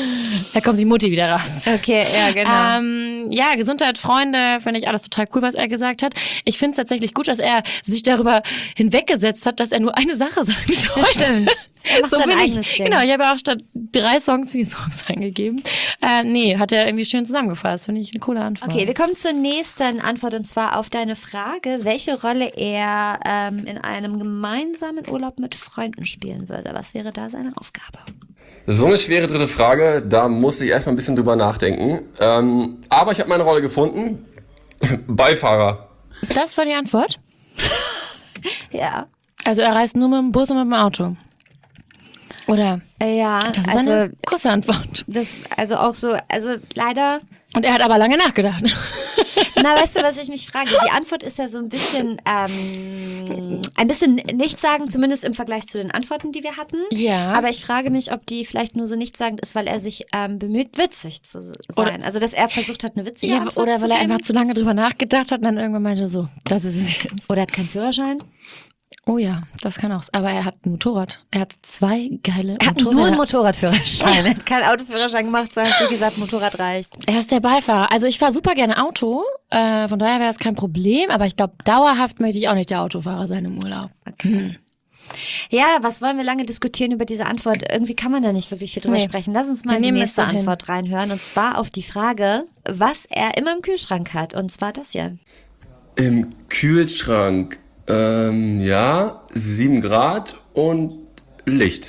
Speaker 3: Da kommt die Mutti wieder raus.
Speaker 2: Okay, ja, genau.
Speaker 3: Ja, Gesundheit, Freunde, finde ich alles total cool, was er gesagt hat. Ich finde es tatsächlich gut, dass er sich darüber hinweggesetzt hat, dass er nur eine Sache sagen sollte.
Speaker 2: Stimmt. Er macht sein
Speaker 3: bin
Speaker 2: eigenes
Speaker 3: ich.
Speaker 2: Ding.
Speaker 3: Genau, ich habe ja auch statt 3 Songs 4 Songs eingegeben. Nee, hat er irgendwie schön zusammengefasst. Finde ich eine coole Antwort.
Speaker 2: Okay, wir kommen zur nächsten Antwort und zwar auf deine Frage, welche Rolle er in einem gemeinsamen Urlaub mit Freunden spielen würde. Was wäre da seine Aufgabe?
Speaker 7: So eine schwere dritte Frage, da muss ich erstmal ein bisschen drüber nachdenken. Aber ich habe meine Rolle gefunden. Beifahrer.
Speaker 3: Das war die Antwort?
Speaker 2: Ja.
Speaker 3: Also er reist nur mit dem Bus und mit dem Auto. Oder?
Speaker 2: Ja,
Speaker 3: Das ist
Speaker 2: also
Speaker 3: eine kurze Antwort.
Speaker 2: das, also auch so, also leider.
Speaker 3: Und er hat aber lange nachgedacht.
Speaker 2: Na, weißt du, was ich mich frage? Die Antwort ist ja so ein bisschen nichtssagend, zumindest im Vergleich zu den Antworten, die wir hatten.
Speaker 3: Ja.
Speaker 2: Aber ich frage mich, ob die vielleicht nur so nichtssagend ist, weil er sich bemüht, witzig zu sein.
Speaker 3: Oder-
Speaker 2: Also, dass er versucht hat, eine witzige
Speaker 3: Ja,
Speaker 2: Antwort
Speaker 3: oder
Speaker 2: zu
Speaker 3: weil er
Speaker 2: geben.
Speaker 3: einfach zu lange drüber nachgedacht hat und dann irgendwann meinte so, das ist es jetzt.
Speaker 2: Oder er hat keinen Führerschein.
Speaker 3: Oh ja, das kann auch. Aber er hat ein Motorrad. Er hat 2 geile
Speaker 2: Er hat
Speaker 3: Motorräder.
Speaker 2: nur einen Motorradführerschein. Er hat keinen Autoführerschein gemacht, sondern hat sich gesagt, Motorrad reicht.
Speaker 3: Er ist der Beifahrer. Also ich fahre super gerne Auto. Von daher wäre das kein Problem. Aber ich glaube, dauerhaft möchte ich auch nicht der Autofahrer sein im Urlaub.
Speaker 2: Ja, was wollen wir lange diskutieren über diese Antwort? Irgendwie kann man da nicht wirklich viel drüber
Speaker 3: Nee.
Speaker 2: sprechen. Lass uns mal
Speaker 3: Wir
Speaker 2: in die
Speaker 3: nehmen
Speaker 2: nächste
Speaker 3: es so hin.
Speaker 2: Antwort reinhören. Und zwar auf die Frage, was er immer im Kühlschrank hat. Und zwar das hier.
Speaker 7: Im Kühlschrank, ja, 7 Grad und Licht.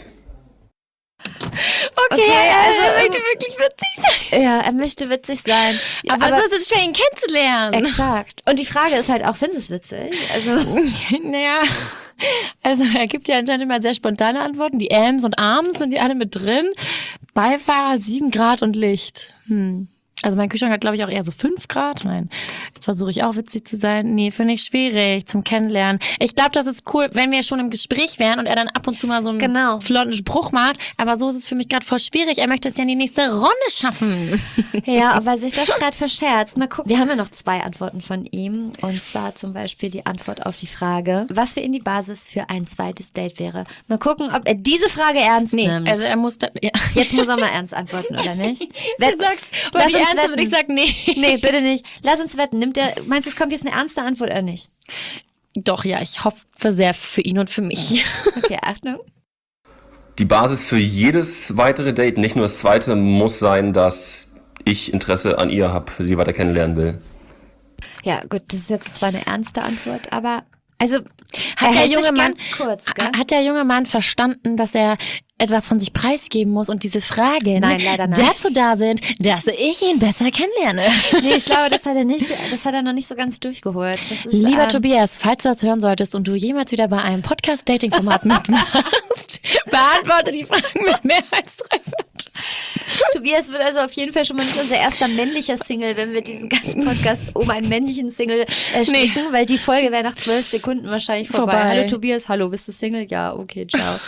Speaker 3: Okay, also er möchte wirklich witzig sein.
Speaker 2: Ja, er möchte witzig sein.
Speaker 3: Aber so ist es schwer, ihn kennenzulernen.
Speaker 2: Exakt. Und die Frage ist halt auch, findest du es witzig? Also,
Speaker 3: Naja, also er gibt ja anscheinend immer sehr spontane Antworten. Die Ams und Arms sind die alle mit drin. Beifahrer 7 Grad und Licht. Also mein Kühlschrank hat, glaube ich, auch eher so 5 Grad. Nein, jetzt versuche ich auch witzig zu sein. Nee, finde ich schwierig zum Kennenlernen. Ich glaube, das ist cool, wenn wir schon im Gespräch wären und er dann ab und zu mal so einen
Speaker 2: Genau.
Speaker 3: flotten Spruch macht. Aber so ist es für mich gerade voll schwierig. Er möchte es ja in die nächste Runde schaffen.
Speaker 2: ja, weil sich das gerade verscherzt. Mal gucken. Wir haben ja noch 2 Antworten von ihm. Und zwar zum Beispiel die Antwort auf die Frage, was für ihn die Basis für ein zweites Date wäre. Mal gucken, ob er diese Frage ernst nimmt.
Speaker 3: Also er muss da... Ja.
Speaker 2: Jetzt muss er mal ernst antworten, oder nicht?
Speaker 3: Du sagst, aber
Speaker 2: Lass
Speaker 3: die
Speaker 2: uns
Speaker 3: Ernste
Speaker 2: wetten.
Speaker 3: würde ich sagen, nee.
Speaker 2: Nee, bitte nicht. Lass uns wetten. Meinst du, es kommt jetzt eine ernste Antwort oder nicht?
Speaker 3: Doch, ja, ich hoffe sehr für ihn und für mich.
Speaker 2: Okay, Achtung.
Speaker 7: Die Basis für jedes weitere Date, nicht nur das zweite, muss sein, dass ich Interesse an ihr habe, sie weiter kennenlernen will.
Speaker 2: Ja, gut, das ist jetzt zwar eine ernste Antwort, aber also
Speaker 3: Hat der junge Mann
Speaker 2: kurz, gell?
Speaker 3: Hat der junge Mann verstanden, dass er etwas von sich preisgeben muss und diese Fragen
Speaker 2: Nein, leider nicht.
Speaker 3: dazu da sind, dass ich ihn besser kennenlerne?
Speaker 2: Nee, ich glaube, das hat er noch nicht so ganz durchgeholt. Das ist,
Speaker 3: Lieber Tobias, falls du das hören solltest und du jemals wieder bei einem Podcast-Dating-Format mitmachst, beantworte die Fragen mit mehr als 3 Wörtern.
Speaker 2: Tobias wird also auf jeden Fall schon mal nicht unser erster männlicher Single, wenn wir diesen ganzen Podcast um einen männlichen Single stricken, weil die Folge wäre nach 12 Sekunden wahrscheinlich vorbei. Hallo Tobias, hallo, bist du Single? Ja, okay, ciao.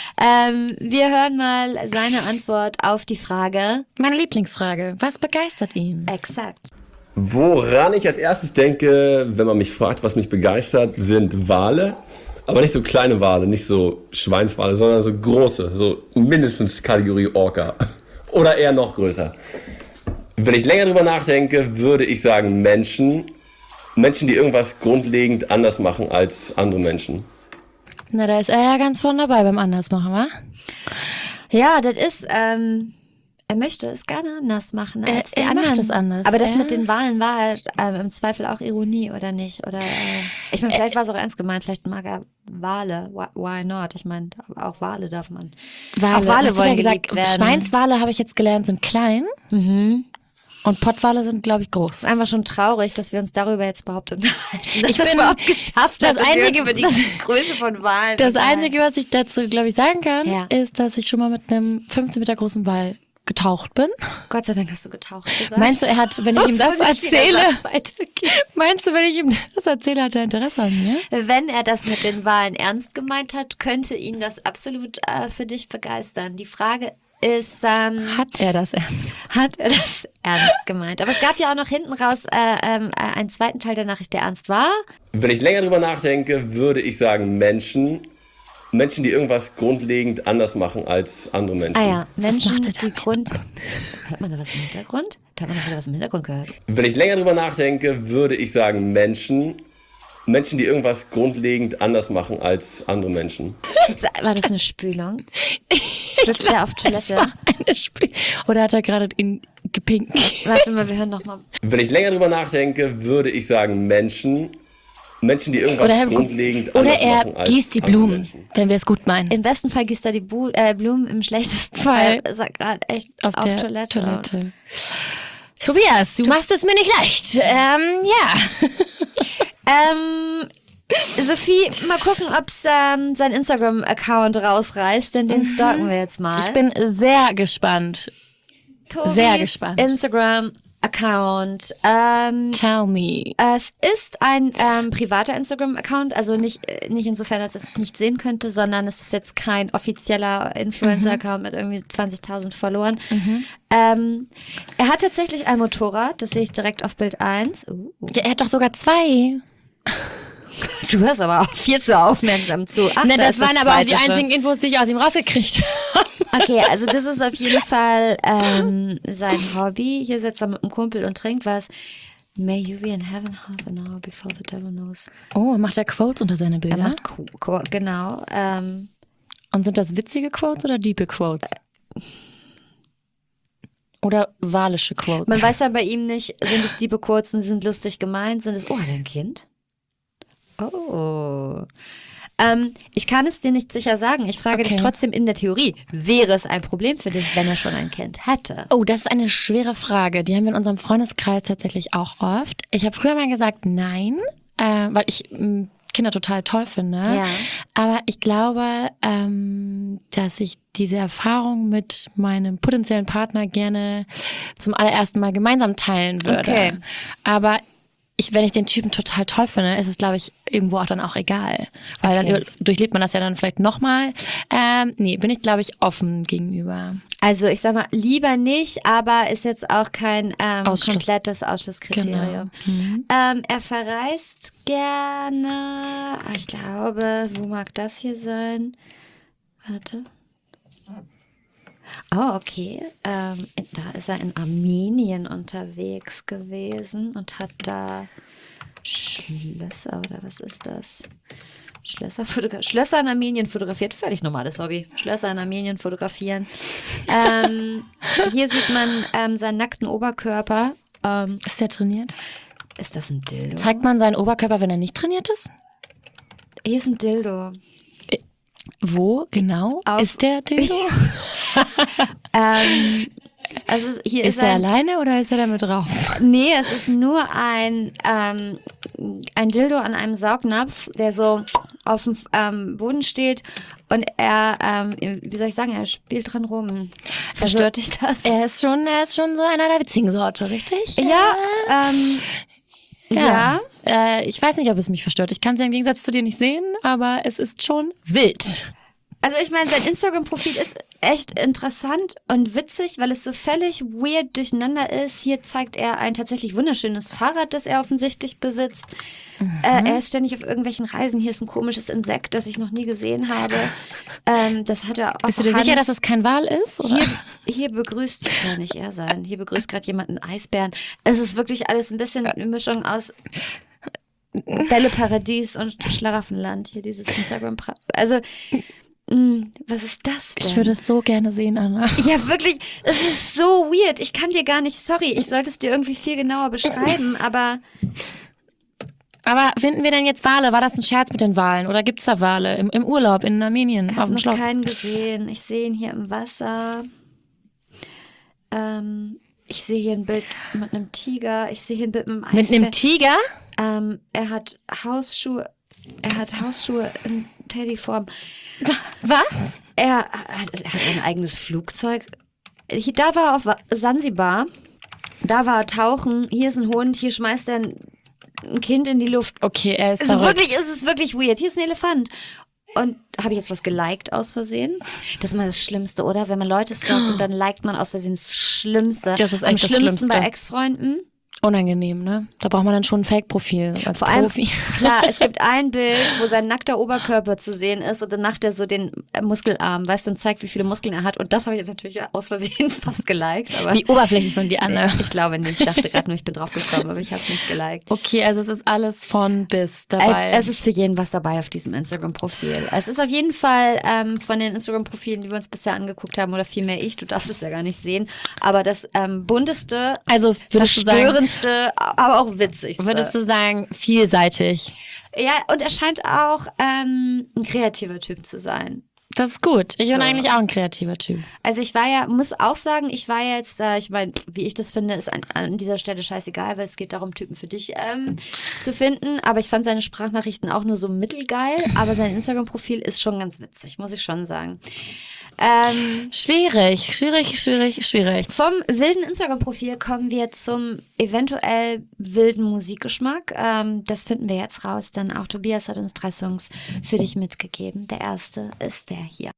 Speaker 2: Wir hören mal seine Antwort auf die Frage.
Speaker 3: Meine Lieblingsfrage, was begeistert ihn?
Speaker 2: Exakt.
Speaker 7: Woran ich als erstes denke, wenn man mich fragt, was mich begeistert, sind Wale. Aber nicht so kleine Wale, nicht so Schweinswale, sondern so große, so mindestens Kategorie Orca. Oder eher noch größer. Wenn ich länger drüber nachdenke, würde ich sagen Menschen, die irgendwas grundlegend anders machen als andere Menschen.
Speaker 3: Na, da ist er ja ganz vorne dabei beim Andersmachen, wa?
Speaker 2: Ja, das ist, er möchte es gerne anders machen als die
Speaker 3: er
Speaker 2: anderen.
Speaker 3: macht es anders.
Speaker 2: Aber das
Speaker 3: Er-
Speaker 2: mit den Wahlen war halt im Zweifel auch Ironie, oder nicht? Oder ich meine, vielleicht war es auch ernst gemeint, vielleicht mag er Wale. Why not? Ich meine, auch Wale darf man.
Speaker 3: Wale.
Speaker 2: Auch Wale
Speaker 3: Was hat
Speaker 2: wollen
Speaker 3: er gesagt?
Speaker 2: geliebt werden.
Speaker 3: Schweinswale, habe ich jetzt gelernt, sind klein. Und Pottwale sind, glaube ich, groß.
Speaker 2: Es ist einfach schon traurig, dass wir uns darüber jetzt überhaupt unterhalten. Dass
Speaker 3: Ich
Speaker 2: das
Speaker 3: bin-
Speaker 2: überhaupt geschafft
Speaker 3: das
Speaker 2: hat, dass wir uns
Speaker 3: Einzige-
Speaker 2: über die Größe von Wahlen
Speaker 3: Das
Speaker 2: unterhalten.
Speaker 3: Einzige, was ich dazu, glaube ich, sagen kann,
Speaker 2: Ja.
Speaker 3: ist, dass ich schon mal mit einem 15 Meter großen Wal getaucht bin.
Speaker 2: Gott sei Dank hast du getaucht gesagt.
Speaker 3: Meinst du, er hat, wenn ich ihm das
Speaker 2: So nicht wieder
Speaker 3: erzähle,
Speaker 2: Satz weitergehen.
Speaker 3: meinst du, wenn ich ihm das erzähle, hat er Interesse an mir?
Speaker 2: Wenn er das mit den Wahlen ernst gemeint hat, könnte ihn das absolut für dich begeistern. Die Frage ist,
Speaker 3: Hat er das ernst?
Speaker 2: hat er das ernst gemeint? Aber es gab ja auch noch hinten raus einen zweiten Teil der Nachricht, der ernst war.
Speaker 7: Wenn ich länger drüber nachdenke, würde ich sagen Menschen, Menschen, die irgendwas grundlegend anders machen als andere Menschen.
Speaker 2: Ah ja, Menschen,
Speaker 3: macht er
Speaker 2: die Grund... Hört man da was im Hintergrund? Da hat man doch wieder was im Hintergrund gehört.
Speaker 7: Wenn ich länger drüber nachdenke, würde ich sagen Menschen, die irgendwas grundlegend anders machen als andere Menschen.
Speaker 2: War das eine Spülung? Sitzt er auf Toilette?
Speaker 3: Eine Oder hat er gerade ihn gepinkt?
Speaker 2: Warte mal, wir hören nochmal.
Speaker 7: Wenn ich länger drüber nachdenke, würde ich sagen Menschen, die irgendwas grundlegend
Speaker 3: Oder
Speaker 7: anders
Speaker 3: er
Speaker 7: machen als
Speaker 3: gießt die
Speaker 7: andere
Speaker 3: Blumen,
Speaker 7: Menschen.
Speaker 3: wenn wir es gut meinen.
Speaker 2: Im besten Fall gießt er die Blumen, im schlechtesten Fall ist er gerade echt auf
Speaker 3: der
Speaker 2: Toilette.
Speaker 3: Tobias, du machst es mir nicht leicht. Ja.
Speaker 2: Sophie, mal gucken, ob sein Instagram-Account rausreißt, denn den stalken wir jetzt mal.
Speaker 3: Ich bin sehr gespannt.
Speaker 2: Tobis
Speaker 3: sehr gespannt.
Speaker 2: Instagram-Account.
Speaker 3: Tell me.
Speaker 2: Es ist ein privater Instagram-Account, also nicht insofern, dass ich es nicht sehen könnte, sondern es ist jetzt kein offizieller Influencer-Account mit irgendwie 20.000 Followern. Er hat tatsächlich ein Motorrad, das sehe ich direkt auf Bild 1.
Speaker 3: Ja, er hat doch sogar 2.
Speaker 2: Du hörst aber auch viel zu aufmerksam zu. Ach,
Speaker 3: Ne,
Speaker 2: da
Speaker 3: das
Speaker 2: ist
Speaker 3: waren aber auch die
Speaker 2: zweite schon.
Speaker 3: einzigen Infos, die ich aus ihm rausgekriegt habe.
Speaker 2: Okay, also das ist auf jeden Fall sein Hobby. Hier sitzt er mit einem Kumpel und trinkt was. May you be in heaven half an hour before the devil knows.
Speaker 3: Oh, macht er Quotes unter seine
Speaker 2: Er
Speaker 3: Bilder?
Speaker 2: macht genau.
Speaker 3: Und sind das witzige Quotes oder diebe Quotes? Oder walische Quotes?
Speaker 2: Man weiß ja bei ihm nicht, sind es diebe Kurzen, sind lustig gemeint, sind es, hat er ein Kind? Oh. Ich kann es dir nicht sicher sagen. Ich frage dich trotzdem in der Theorie, wäre es ein Problem für dich, wenn er schon ein Kind hätte?
Speaker 3: Oh, das ist eine schwere Frage. Die haben wir in unserem Freundeskreis tatsächlich auch oft. Ich habe früher mal gesagt, nein, weil ich Kinder total toll finde.
Speaker 2: Ja.
Speaker 3: Aber ich glaube, dass ich diese Erfahrung mit meinem potenziellen Partner gerne zum allerersten Mal gemeinsam teilen würde.
Speaker 2: Okay.
Speaker 3: Aber wenn ich den Typen total toll finde, ist es, glaube ich, irgendwo auch dann auch egal. Weil dann durchlebt man das ja dann vielleicht nochmal. Bin ich, glaube ich, offen gegenüber.
Speaker 2: Also ich sag mal, lieber nicht, aber ist jetzt auch kein komplettes Ausschlusskriterium.
Speaker 3: Genau.
Speaker 2: Er verreist gerne. Ich glaube, wo mag das hier sein? Warte. Oh, okay. Da ist er in Armenien unterwegs gewesen und hat da Schlösser oder was ist das? Schlösser in Armenien fotografiert. Völlig normales Hobby. Schlösser in Armenien fotografieren. Hier sieht man seinen nackten Oberkörper.
Speaker 3: Ist der trainiert?
Speaker 2: Ist das ein Dildo?
Speaker 3: Zeigt man seinen Oberkörper, wenn er nicht trainiert ist?
Speaker 2: Hier ist ein Dildo.
Speaker 3: Wo genau ist der Dildo?
Speaker 2: Also hier
Speaker 3: ist er alleine oder ist er damit drauf?
Speaker 2: Nee, es ist nur ein Dildo an einem Saugnapf, der so auf dem Boden steht und er, wie soll ich sagen, er spielt dran rum. Verstört dich das?
Speaker 3: Er ist schon so einer der witzigen Sorte, richtig?
Speaker 2: Ja, ja.
Speaker 3: Ich weiß nicht, ob es mich verstört. Ich kann es ja im Gegensatz zu dir nicht sehen, aber es ist schon wild.
Speaker 2: Also ich meine, sein Instagram-Profil ist echt interessant und witzig, weil es so völlig weird durcheinander ist. Hier zeigt er ein tatsächlich wunderschönes Fahrrad, das er offensichtlich besitzt. Er ist ständig auf irgendwelchen Reisen. Hier ist ein komisches Insekt, das ich noch nie gesehen habe. Das hat er auf
Speaker 3: Bist du dir sicher, dass es kein Wal ist? Oder?
Speaker 2: Hier begrüßt, das kann nicht er sein. Hier begrüßt gerade jemand einen Eisbären. Es ist wirklich alles ein bisschen eine Mischung aus Bälleparadies und Schlaraffenland. Hier dieses Instagram. Also was ist das denn?
Speaker 3: Ich würde es so gerne sehen, Anna.
Speaker 2: Ja, wirklich, es ist so weird. Ich kann dir gar nicht, sorry, ich sollte es dir irgendwie viel genauer beschreiben, aber...
Speaker 3: Aber finden wir denn jetzt Wale? War das ein Scherz mit den Walen? Oder gibt es da Wale im Urlaub in Armenien auf dem
Speaker 2: noch
Speaker 3: Schloss?
Speaker 2: Ich habe keinen gesehen. Ich sehe ihn hier im Wasser. Ich sehe hier ein Bild mit einem Tiger. Ich sehe hier ein Bild mit einem Eisbär.
Speaker 3: Mit einem Tiger?
Speaker 2: Er hat Hausschuhe in Teddyform.
Speaker 3: Was?
Speaker 2: Er hat ein eigenes Flugzeug. Da war er auf Sansibar. Da war er tauchen. Hier ist ein Hund. Hier schmeißt er ein Kind in die Luft.
Speaker 3: Okay, er ist
Speaker 2: also
Speaker 3: verrückt.
Speaker 2: wirklich, es ist wirklich weird. Hier ist ein Elefant. Und habe ich jetzt was geliked aus Versehen? Das ist mal das Schlimmste, oder? Wenn man Leute stalkt und dann liked man aus Versehen das Schlimmste.
Speaker 3: Das ist
Speaker 2: Am
Speaker 3: echt das
Speaker 2: schlimmsten
Speaker 3: Schlimmste.
Speaker 2: bei Ex-Freunden.
Speaker 3: unangenehm, ne? Da braucht man dann schon ein Fake-Profil als
Speaker 2: Vor allem,
Speaker 3: Profi.
Speaker 2: klar, es gibt ein Bild, wo sein nackter Oberkörper zu sehen ist und dann macht er so den Muskelarm, weißt du, und zeigt, wie viele Muskeln er hat. Und das habe ich jetzt natürlich aus Versehen fast geliked. Aber
Speaker 3: Wie oberflächlich von dir, Anne.
Speaker 2: ich glaube nicht. Ich dachte gerade nur, ich bin drauf gekommen, aber ich habe es nicht geliked.
Speaker 3: Okay, also es ist alles von bis dabei.
Speaker 2: Es ist für jeden was dabei auf diesem Instagram-Profil. Es ist auf jeden Fall von den Instagram-Profilen, die wir uns bisher angeguckt haben, oder vielmehr ich, du darfst es ja gar nicht sehen, aber das bunteste,
Speaker 3: Also würdest du sagen,
Speaker 2: verstörendste, aber auch witzigste.
Speaker 3: würdest du sagen, vielseitig.
Speaker 2: Ja, und er scheint auch ein kreativer Typ zu sein.
Speaker 3: Das ist gut. Ich bin
Speaker 2: So.
Speaker 3: eigentlich auch ein kreativer Typ.
Speaker 2: Also muss auch sagen, ich war jetzt, ich meine, wie ich das finde, ist an dieser Stelle scheißegal, weil es geht darum, Typen für dich zu finden. Aber ich fand seine Sprachnachrichten auch nur so mittelgeil. Aber sein Instagram-Profil ist schon ganz witzig, muss ich schon sagen.
Speaker 3: Schwierig.
Speaker 2: Vom wilden Instagram-Profil kommen wir zum eventuell wilden Musikgeschmack. Das finden wir jetzt raus, denn auch Tobias hat uns 3 Songs für dich mitgegeben. Der erste ist der hier.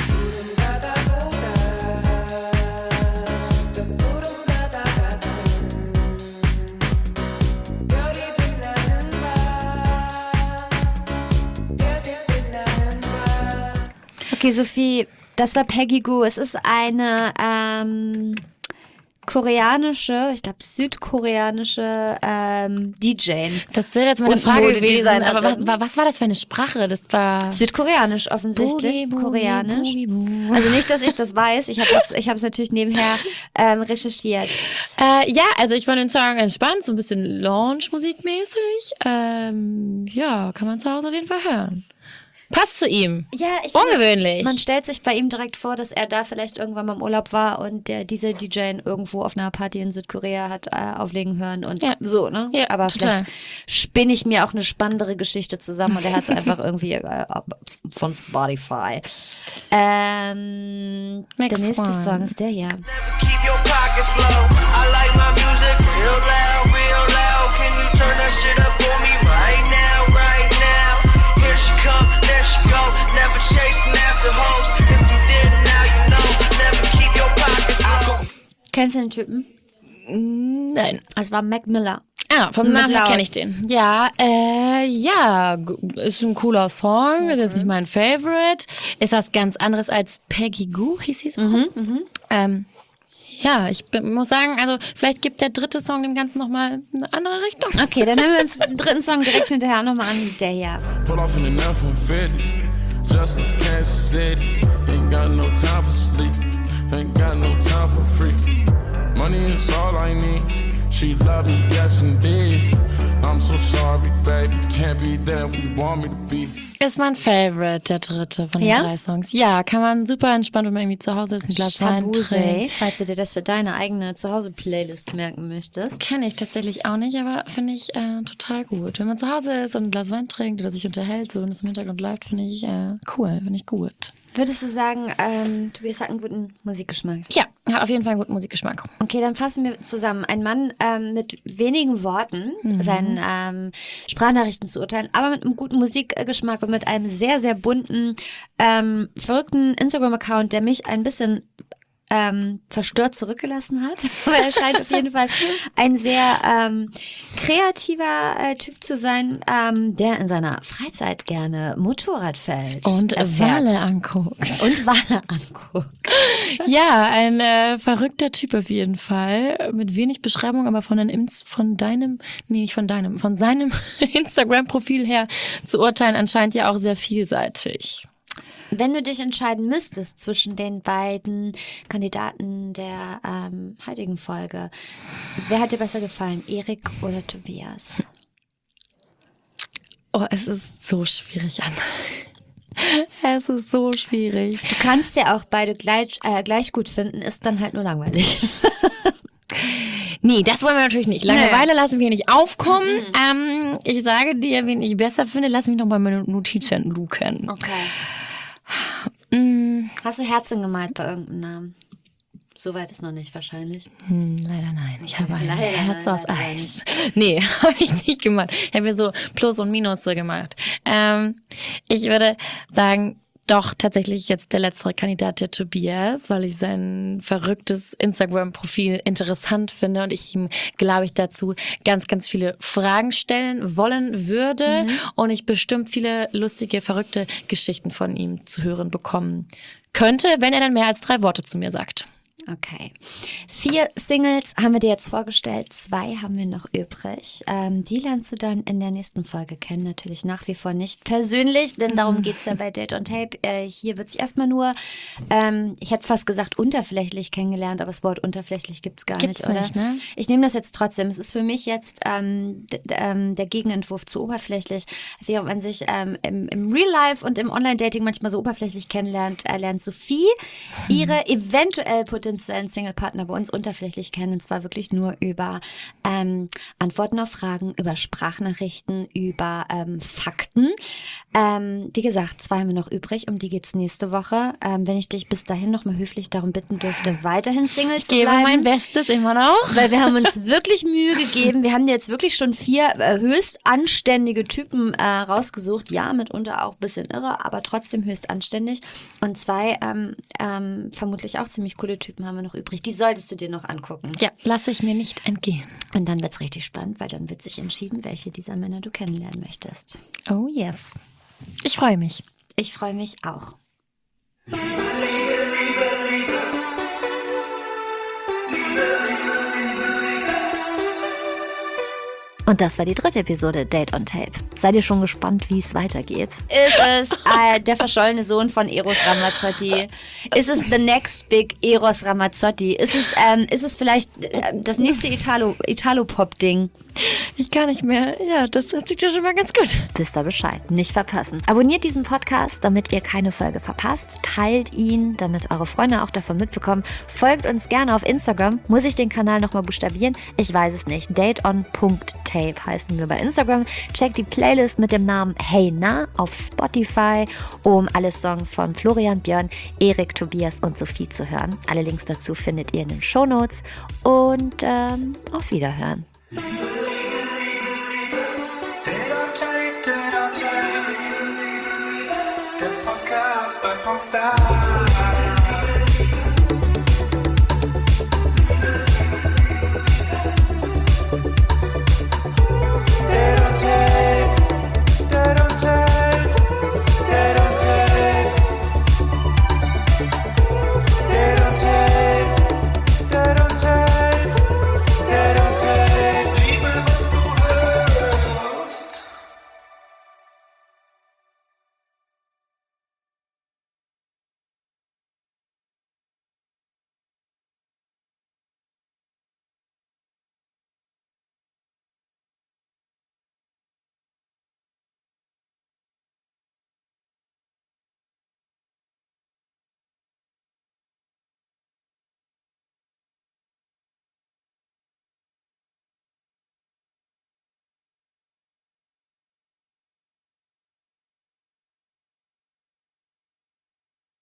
Speaker 2: Okay, Sophie, das war Peggy Gou. Es ist eine koreanische, ich glaube südkoreanische DJ.
Speaker 3: Das wäre jetzt meine
Speaker 2: Und
Speaker 3: Frage gewesen.
Speaker 2: Modedesignerin.
Speaker 3: Aber was war das für eine Sprache? Das war
Speaker 2: Südkoreanisch offensichtlich. Koreanisch.
Speaker 3: Boogie.
Speaker 2: Also nicht, dass ich das weiß. Ich habe es natürlich nebenher recherchiert.
Speaker 3: Ja, also ich fand den Song entspannt, so ein bisschen Lounge-musikmäßig. Ja, kann man zu Hause auf jeden Fall hören. Passt zu ihm.
Speaker 2: Ja, ich finde,
Speaker 3: Ungewöhnlich.
Speaker 2: man stellt sich bei ihm direkt vor, dass er da vielleicht irgendwann mal im Urlaub war und dieser DJ irgendwo auf einer Party in Südkorea hat auflegen hören und
Speaker 3: Ja.
Speaker 2: so, ne?
Speaker 3: Ja,
Speaker 2: aber
Speaker 3: total.
Speaker 2: vielleicht spinne ich mir auch eine spannendere Geschichte zusammen und er hat es einfach irgendwie von Spotify. Der
Speaker 3: Next
Speaker 2: nächste
Speaker 3: one.
Speaker 2: Song ist der hier.
Speaker 8: Keep your pockets low. I like my music real loud, real loud. Can you turn that shit up for me right now, right now? Here she come, there she go. Never chasing after hoes. If you didn't, now you know. Never keep your pockets low.
Speaker 2: Kennst du den Typen?
Speaker 3: Nein.
Speaker 2: Das war Mac Miller.
Speaker 3: Ah, vom
Speaker 2: Mit
Speaker 3: Namen her
Speaker 2: Laut.
Speaker 3: kenne ich den. Ja, ist ein cooler Song, ist jetzt nicht mein Favorite. Ist was ganz anderes als Peggy Gou, hieß sie so. Ja, muss sagen, also vielleicht gibt der dritte Song dem Ganzen nochmal eine andere Richtung.
Speaker 2: Okay, dann hören wir uns den dritten Song direkt hinterher nochmal an. Das ist der hier.
Speaker 9: Pull off in the F-150, just left Kansas City. Ain't got no time for sleep, ain't got no time for free. Money is all I need. She love me, yes indeed. I'm so sorry, baby, can't be there when you want me to be.
Speaker 3: Ist mein Favorite, der dritte von den
Speaker 2: Ja?
Speaker 3: 3 Songs. Ja, kann man super entspannt, wenn man irgendwie zu Hause ist, ein Glas Wein
Speaker 2: Shabuse,
Speaker 3: trinkt.
Speaker 2: falls du dir das für deine eigene Zuhause-Playlist merken möchtest.
Speaker 3: Kenne ich tatsächlich auch nicht, aber finde ich total gut. Wenn man zu Hause ist und ein Glas Wein trinkt oder sich unterhält, so und es im Hintergrund läuft, finde ich cool, finde ich gut.
Speaker 2: Würdest du sagen, Tobias hat einen guten Musikgeschmack?
Speaker 3: Ja, hat auf jeden Fall einen guten Musikgeschmack.
Speaker 2: Okay, dann fassen wir zusammen. Ein Mann mit wenigen Worten, seinen Sprachnachrichten zu urteilen, aber mit einem guten Musikgeschmack und mit einem sehr, sehr bunten, verrückten Instagram-Account, der mich ein bisschen verstört zurückgelassen hat. Aber er scheint auf jeden Fall ein sehr kreativer Typ zu sein, der in seiner Freizeit gerne Motorrad fährt.
Speaker 3: Und
Speaker 2: fährt.
Speaker 3: Wale anguckt.
Speaker 2: Und Wale anguckt.
Speaker 3: Ja, ein verrückter Typ auf jeden Fall. Mit wenig Beschreibung, aber von seinem Instagram-Profil her zu urteilen, anscheinend ja auch sehr vielseitig.
Speaker 2: Wenn du dich entscheiden müsstest zwischen den beiden Kandidaten der heutigen Folge, wer hat dir besser gefallen, Erik oder Tobias?
Speaker 3: Oh, es ist so schwierig, Anna. Es ist so schwierig.
Speaker 2: Du kannst ja auch beide gleich gut finden, ist dann halt nur langweilig.
Speaker 3: Nee, das wollen wir natürlich nicht. Langeweile lassen wir nicht aufkommen. Ich sage dir, wen ich besser finde, lass mich noch mal meine Notizen luken.
Speaker 2: Okay. Hast du Herzen gemalt bei irgendeinem Namen? Soweit ist noch nicht wahrscheinlich.
Speaker 3: Leider nein. Ich habe ein
Speaker 2: Leider
Speaker 3: Herz
Speaker 2: nein,
Speaker 3: aus
Speaker 2: leider
Speaker 3: Eis. Nee, habe ich nicht gemacht. Ich habe mir so Plus und Minus so gemacht. Ich würde sagen, doch tatsächlich jetzt der letztere Kandidat, der Tobias, weil ich sein verrücktes Instagram-Profil interessant finde und ich ihm, glaube ich, dazu ganz, ganz viele Fragen stellen wollen würde und ich bestimmt viele lustige, verrückte Geschichten von ihm zu hören bekommen könnte, wenn er dann mehr als 3 Worte zu mir sagt.
Speaker 2: Okay. 4 Singles haben wir dir jetzt vorgestellt. 2 haben wir noch übrig. Die lernst du dann in der nächsten Folge kennen. Natürlich nach wie vor nicht persönlich, denn darum geht's ja bei Date on Tape. Hier wird sich erstmal nur, ich hätte fast gesagt unterflächlich kennengelernt, aber das Wort unterflächlich gibt's gar
Speaker 3: Gibt's
Speaker 2: nicht, oder?
Speaker 3: nicht, ne?
Speaker 2: Ich nehme das jetzt trotzdem. Es ist für mich jetzt der Gegenentwurf zu oberflächlich. Während man sich im Real Life und im Online-Dating manchmal so oberflächlich kennenlernt, lernt Sophie ihre eventuell potenziellen Single-Partner bei uns unterflächlich kennen, und zwar wirklich nur über Antworten auf Fragen, über Sprachnachrichten, über Fakten. Wie gesagt, 2 haben wir noch übrig, um die geht's nächste Woche. Wenn ich dich bis dahin noch mal höflich darum bitten dürfte, weiterhin Single zu bleiben.
Speaker 3: Ich gebe mein Bestes immer noch.
Speaker 2: Weil wir haben uns wirklich Mühe gegeben. Wir haben dir jetzt wirklich schon 4 höchst anständige Typen rausgesucht. Ja, mitunter auch ein bisschen irre, aber trotzdem höchst anständig. Und 2 vermutlich auch ziemlich coole Typen haben wir noch übrig. Die solltest du dir noch angucken.
Speaker 3: Ja, lasse ich mir nicht entgehen.
Speaker 2: Und dann wird's richtig spannend, weil dann wird sich entschieden, welche dieser Männer du kennenlernen möchtest.
Speaker 3: Oh yes. Ich freue mich.
Speaker 2: Ich freue mich auch. Und das war die 3. Episode Date on Tape. Seid ihr schon gespannt, wie es weitergeht? Ist es der verschollene Sohn von Eros Ramazzotti? Ist es the next big Eros Ramazzotti? Ist es vielleicht das nächste Italo-Pop-Ding?
Speaker 3: Ich kann nicht mehr. Ja, das hört sich ja schon mal ganz gut.
Speaker 2: Wisst ihr Bescheid. Nicht verpassen. Abonniert diesen Podcast, damit ihr keine Folge verpasst. Teilt ihn, damit eure Freunde auch davon mitbekommen. Folgt uns gerne auf Instagram. Muss ich den Kanal nochmal buchstabieren? Ich weiß es nicht. dateon.tape heißen wir bei Instagram. Checkt die Playlist mit dem Namen Hey Na auf Spotify, um alle Songs von Florian, Björn, Erik, Tobias und Sophie zu hören. Alle Links dazu findet ihr in den Shownotes. Und auf Wiederhören.
Speaker 1: Der Podcast bei Popstar.